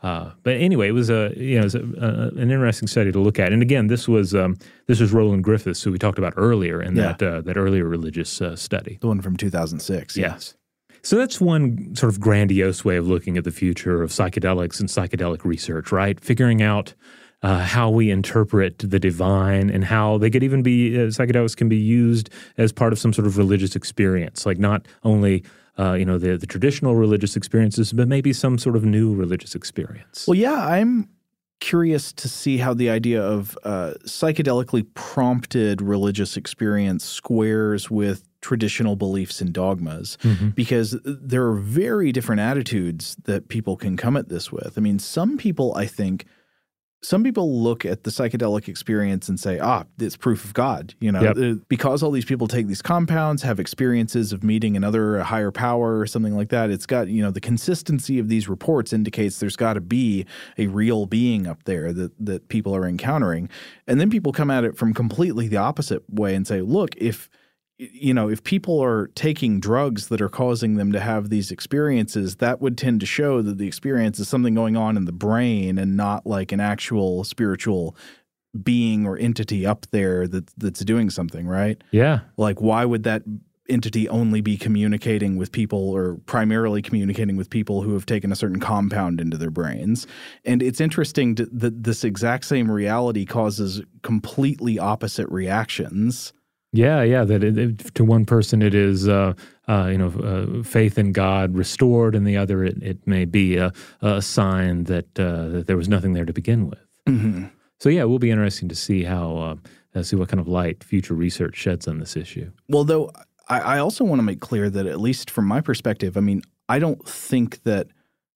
Uh, but anyway, it was a you know it was a, a, an interesting study to look at. And again, this was um, this was Roland Griffiths, who we talked about earlier in Yeah. that uh, that earlier religious uh, study. The one from two thousand six. Yes. So that's one sort of grandiose way of looking at the future of psychedelics and psychedelic research, right? Figuring out uh, how we interpret the divine and how they could even be, uh, psychedelics can be used as part of some sort of religious experience, like not only uh, you know, the, the traditional religious experiences, but maybe some sort of new religious experience. Well, yeah, I'm curious to see how the idea of uh, psychedelically prompted religious experience squares with traditional beliefs and dogmas, Mm-hmm. because there are very different attitudes that people can come at this with. I mean, some people, I think, some people look at the psychedelic experience and say, ah, it's proof of God, you know, Yep. uh, because all these people take these compounds, have experiences of meeting another, a higher power or something like that. It's got, you know, the consistency of these reports indicates there's got to be a real being up there that, that people are encountering. And then people come at it from completely the opposite way and say, look, if, you know, if people are taking drugs that are causing them to have these experiences, that would tend to show that the experience is something going on in the brain and not like an actual spiritual being or entity up there that that's doing something, right? Yeah. Like, why would that entity only be communicating with people or primarily communicating with people who have taken a certain compound into their brains? And it's interesting to, that this exact same reality causes completely opposite reactions. Yeah, yeah. That it, it, to one person it is, uh, uh, you know, uh, faith in God restored, and the other it, it may be a, a sign that uh, that there was nothing there to begin with. Mm-hmm. So yeah, it will be interesting to see how uh, uh, see what kind of light future research sheds on this issue. Well, though, I, I also want to make clear that at least from my perspective, I mean, I don't think that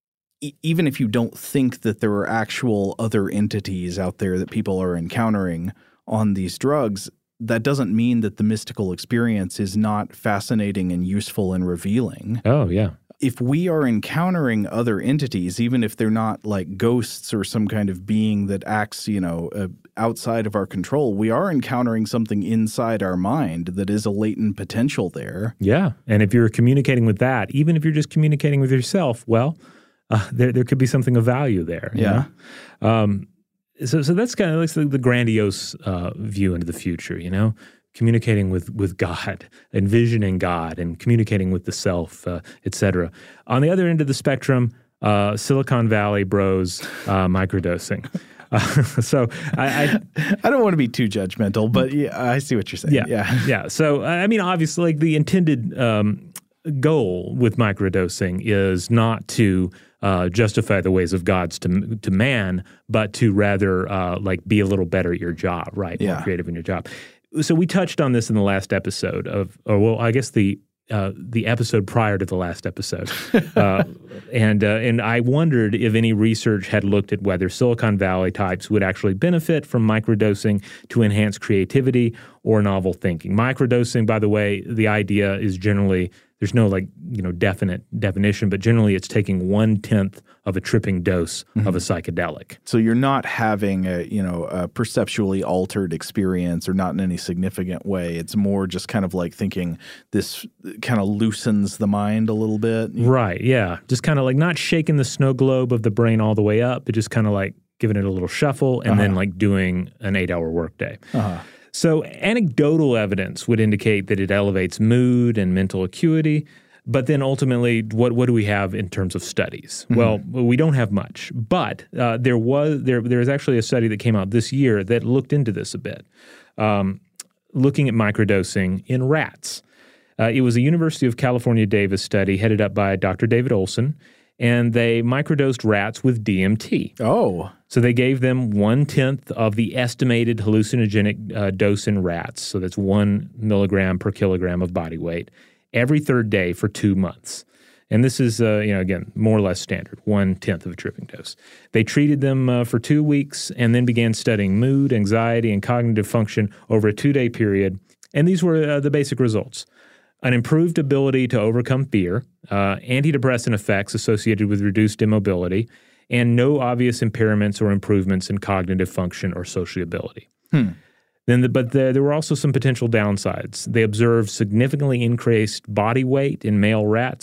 e- even if you don't think that there are actual other entities out there that people are encountering on these drugs, that doesn't mean that the mystical experience is not fascinating and useful and revealing. Oh, yeah. If we are encountering other entities, even if they're not like ghosts or some kind of being that acts, you know, uh, outside of our control, we are encountering something inside our mind that is a latent potential there. Yeah. And if you're communicating with that, even if you're just communicating with yourself, well, uh, there there could be something of value there. you Yeah. know? Um, so so that's kind of like the, the grandiose uh, view into the future, you know? Communicating with, with God, envisioning God, and communicating with the self, uh, et cetera. On the other end of the spectrum, uh, Silicon Valley bros, uh, microdosing. Uh, so I, I I don't want to be too judgmental, but yeah, I see what you're saying. yeah, Yeah. yeah. So I mean, obviously, like the intended um, goal with microdosing is not to uh, justify the ways of gods to to man, but to rather uh, like be a little better at your job, right? Yeah. More creative in your job. So we touched on this in the last episode of, or well, I guess the uh, the episode prior to the last episode, uh, and uh, and I wondered if any research had looked at whether Silicon Valley types would actually benefit from microdosing to enhance creativity or novel thinking. Microdosing, by the way, the idea is generally there's no like you know definite definition, but generally it's taking one tenth of a tripping dose Mm-hmm. of a psychedelic. So you're not having a, you know, a perceptually altered experience or not in any significant way. It's more just kind of like thinking this kind of loosens the mind a little bit. Right, yeah. Just kind of like not shaking the snow globe of the brain all the way up, but just kind of like giving it a little shuffle and then like doing an eight-hour workday. Uh-huh. So anecdotal evidence would indicate that it elevates mood and mental acuity. But then ultimately, what, what do we have in terms of studies? Mm-hmm. Well, we don't have much. But uh, there was there there is actually a study that came out this year that looked into this a bit, um, looking at microdosing in rats. Uh, it was a University of California, Davis study headed up by Doctor David Olson, and they microdosed rats with D M T. Oh. So they gave them one-tenth of the estimated hallucinogenic uh, dose in rats, so that's one milligram per kilogram of body weight, every third day for two months. And this is, uh, you know, again, more or less standard, one-tenth of a tripping dose. They treated them uh, for two weeks and then began studying mood, anxiety, and cognitive function over a two-day period. And these were uh, the basic results. An improved ability to overcome fear, uh, antidepressant effects associated with reduced immobility, and no obvious impairments or improvements in cognitive function or sociability. Hmm. Then, the, but the, there were also some potential downsides. They observed significantly increased body weight in male rats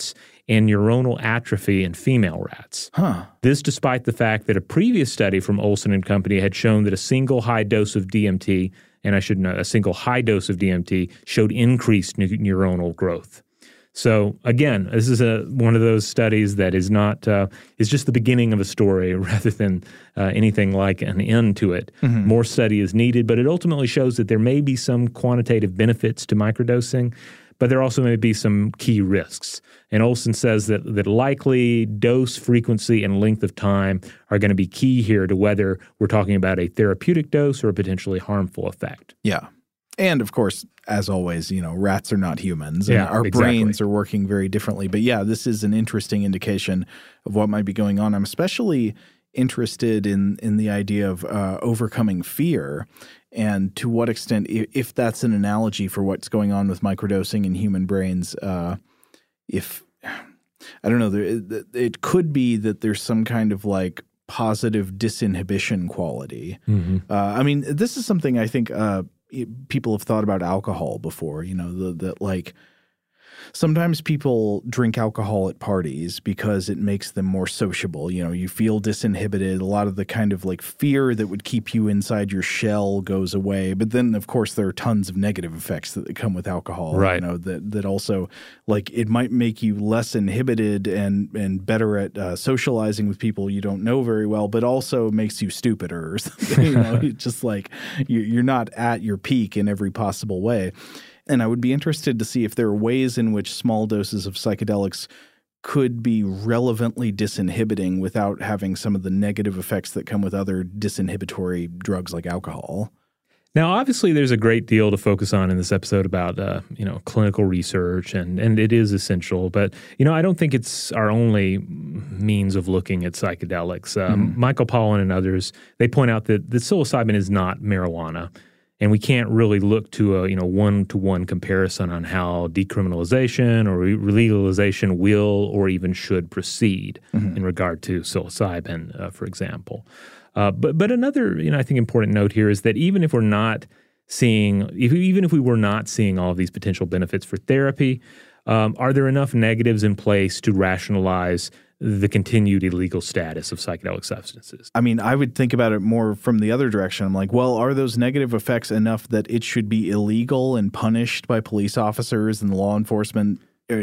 and neuronal atrophy in female rats. Huh. This despite the fact that a previous study from Olson and Company had shown that a single high dose of D M T, and I should know, a single high dose of D M T showed increased ne- neuronal growth. So again, this is a one of those studies that is not uh, is just the beginning of a story rather than uh, anything like an end to it. Mm-hmm. More study is needed, but it ultimately shows that there may be some quantitative benefits to microdosing, but there also may be some key risks. And Olson says that that likely dose frequency and length of time are going to be key here to whether we're talking about a therapeutic dose or a potentially harmful effect. Yeah. And of course, as always, you know, rats are not humans. And yeah, our exactly. brains are working very differently. But yeah, this is an interesting indication of what might be going on. I'm especially interested in in the idea of uh, overcoming fear and to what extent, if, if that's an analogy for what's going on with microdosing in human brains, uh, if, I don't know, there, it, it could be that there's some kind of like positive disinhibition quality. Mm-hmm. Uh, I mean, this is something I think uh, – people have thought about alcohol before, you know, the, the like sometimes people drink alcohol at parties because it makes them more sociable. You know, you feel disinhibited. A lot of the kind of like fear that would keep you inside your shell goes away. But then, of course, there are tons of negative effects that come with alcohol. Right. You know, that that also like it might make you less inhibited and and better at uh, socializing with people you don't know very well, but also makes you stupider or something. You know, it's just like you, you're not at your peak in every possible way. And I would be interested to see if there are ways in which small doses of psychedelics could be relevantly disinhibiting without having some of the negative effects that come with other disinhibitory drugs like alcohol. Now, obviously, there's a great deal to focus on in this episode about, uh, you know, clinical research, and, and it is essential. But, you know, I don't think it's our only means of looking at psychedelics. Um, mm-hmm. Michael Pollan and others, they point out that, that psilocybin is not marijuana. And we can't really look to a you know one-to-one comparison on how decriminalization or legalization will or even should proceed mm-hmm. in regard to psilocybin, uh, for example. Uh, but but another you know I think important note here is that even if we're not seeing, if, even if we were not seeing all of these potential benefits for therapy, um, are there enough negatives in place to rationalize the continued illegal status of psychedelic substances? I mean, I would think about it more from the other direction. I'm like, well, are those negative effects enough that it should be illegal and punished by police officers and the law enforcement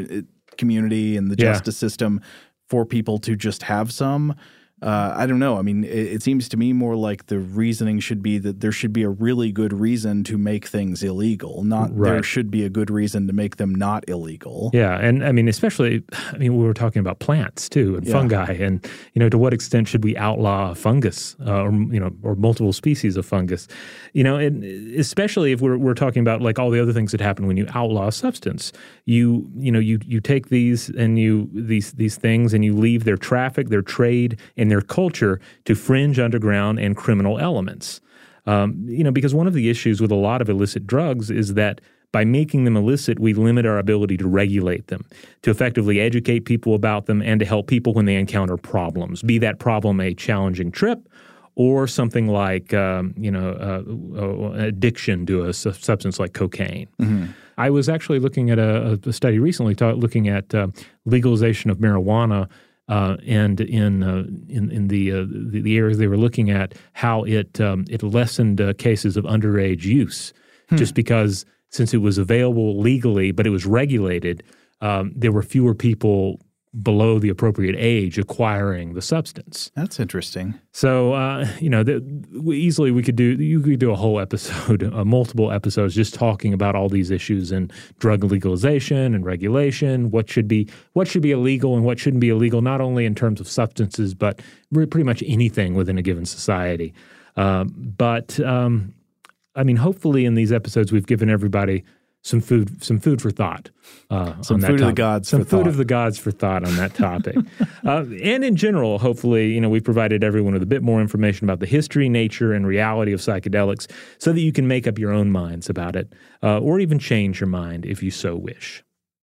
community and the yeah. justice system for people to just have some? Uh, I don't know. I mean, it, it seems to me more like the reasoning should be that there should be a really good reason to make things illegal, not right. there should be a good reason to make them not illegal. Yeah, and I mean, especially, I mean, we were talking about plants too and yeah. fungi, and you know, to what extent should we outlaw fungus uh, or you know, or multiple species of fungus? You know, and especially if we're we're talking about like all the other things that happen when you outlaw a substance. You you know, you you take these and you these these things and you leave their traffic, their trade, and their culture to fringe underground and criminal elements. Um, you know, because one of the issues with a lot of illicit drugs is that by making them illicit, we limit our ability to regulate them, to effectively educate people about them, and to help people when they encounter problems, be that problem a challenging trip or something like, um, you know, uh, uh, addiction to a su- substance like cocaine. Mm-hmm. I was actually looking at a, a study recently ta- looking at uh, legalization of marijuana. Uh, and in uh, in in the, uh, the the areas they were looking at, how it um, it lessened uh, cases of underage use, hmm. just because since it was available legally, but it was regulated, um, there were fewer people below the appropriate age acquiring the substance. That's interesting. So, uh, you know, the, we easily we could do, you could do a whole episode, uh, multiple episodes just talking about all these issues in drug legalization and regulation, what should be, what should be illegal and what shouldn't be illegal, not only in terms of substances, but pretty much anything within a given society. Um, but, um, I mean, hopefully in these episodes, we've given everybody some food, some food for thought. Uh, some on that food topic. of the gods some for food thought. of the gods for thought on that topic. uh, and in general, hopefully, you know, we've provided everyone with a bit more information about the history, nature, and reality of psychedelics so that you can make up your own minds about it, uh, or even change your mind if you so wish.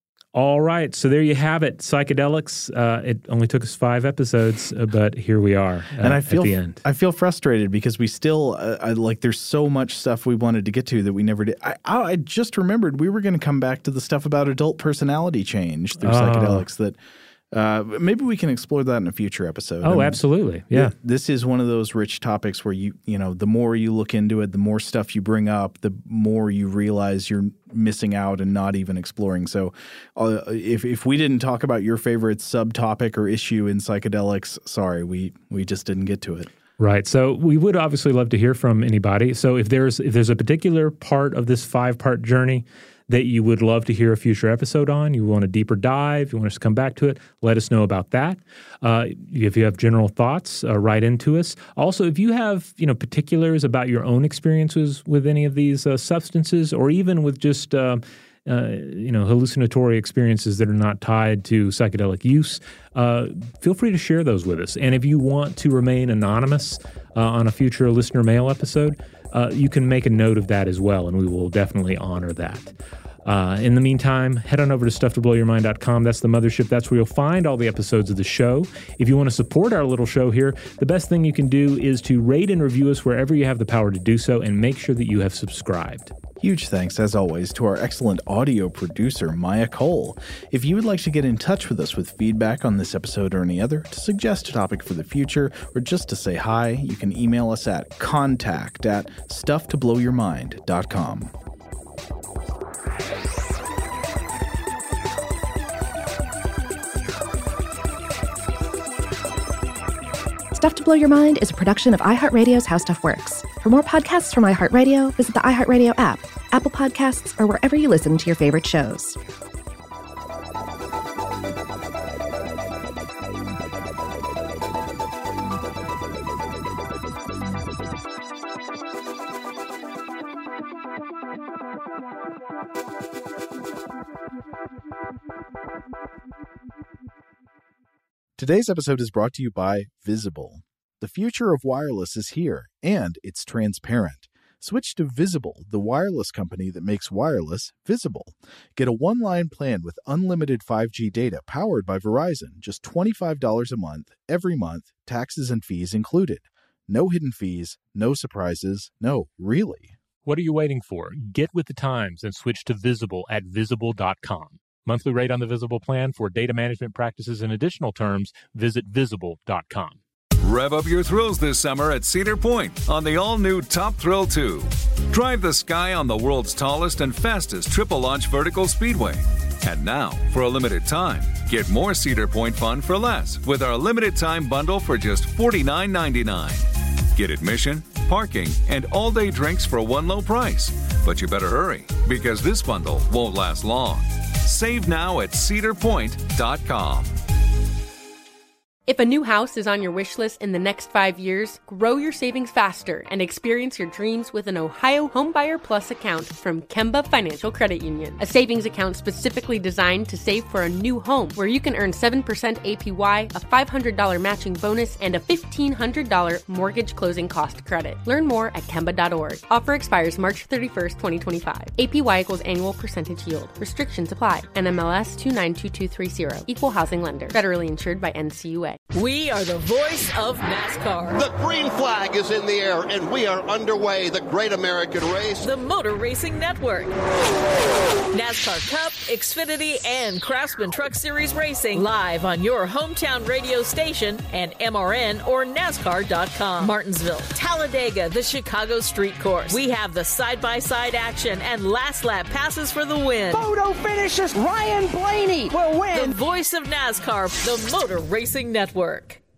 All right, so there you have it, psychedelics. Uh, it only took us five episodes, uh, but here we are uh, and I feel, at the end. I feel frustrated because we still, uh, I, like there's so much stuff we wanted to get to that we never did. I, I just remembered we were going to come back to the stuff about adult personality change through oh. psychedelics that Uh, maybe we can explore that in a future episode. Oh, I mean, absolutely. Yeah. th- This is one of those rich topics where you, you know, the more you look into it, the more stuff you bring up, the more you realize you're missing out and not even exploring. So uh, if if we didn't talk about your favorite subtopic or issue in psychedelics, sorry, we we just didn't get to it. Right. So we would obviously love to hear from anybody. So if there's if there's a particular part of this five-part journey that you would love to hear a future episode on, you want a deeper dive, you want us to come back to it, let us know about that. Uh, if you have general thoughts, uh, write into us. Also, if you have, you know, particulars about your own experiences with any of these uh, substances, or even with just uh, uh, you know, hallucinatory experiences that are not tied to psychedelic use, uh, feel free to share those with us. And if you want to remain anonymous uh, on a future listener mail episode, uh, you can make a note of that as well, and we will definitely honor that. Uh, in the meantime, head on over to stuff to blow your mind dot com. That's the mothership. That's where you'll find all the episodes of the show. If you want to support our little show here, the best thing you can do is to rate and review us wherever you have the power to do so, and make sure that you have subscribed. Huge thanks, as always, to our excellent audio producer, Maya Cole. If you would like to get in touch with us with feedback on this episode or any other, to suggest a topic for the future, or just to say hi, you can email us at contact at stuff to blow your mind dot com. Stuff to Blow Your Mind is a production of iHeartRadio's How Stuff Works. For more podcasts from iHeartRadio, visit the iHeartRadio app, Apple Podcasts, or wherever you listen to your favorite shows. Today's episode is brought to you by Visible. The future of wireless is here, and it's transparent. Switch to Visible, the wireless company that makes wireless visible. Get a one-line plan with unlimited five G data powered by Verizon, just twenty-five dollars a month, every month, taxes and fees included. No hidden fees, no surprises, no, really. What are you waiting for? Get with the times and switch to Visible at visible dot com. Monthly rate on the Visible plan. For data management practices and additional terms, visit visible dot com. Rev up your thrills this summer at Cedar Point on the all-new Top Thrill two. Drive the sky on the world's tallest and fastest triple-launch vertical speedway. And now, for a limited time, get more Cedar Point fun for less with our limited-time bundle for just forty-nine ninety-nine. Get admission, parking, and all-day drinks for one low price. But you better hurry, because this bundle won't last long. Save now at cedar point dot com. If a new house is on your wish list in the next five years, grow your savings faster and experience your dreams with an Ohio Homebuyer Plus account from Kemba Financial Credit Union. A savings account specifically designed to save for a new home, where you can earn seven percent A P Y, a five hundred dollars matching bonus, and a fifteen hundred dollars mortgage closing cost credit. Learn more at kemba dot org. Offer expires March thirty-first, twenty twenty-five. A P Y equals annual percentage yield. Restrictions apply. N M L S two nine two two three zero. Equal housing lender. Federally insured by N C U A. We are the voice of NASCAR. The green flag is in the air, and we are underway. The great American race. The Motor Racing Network. NASCAR Cup, Xfinity, and Craftsman Truck Series Racing live on your hometown radio station and M R N or NASCAR dot com. Martinsville, Talladega, the Chicago Street Course. We have the side-by-side action and last lap passes for the win. Photo finishes. Ryan Blaney will win. The voice of NASCAR, the Motor Racing Network.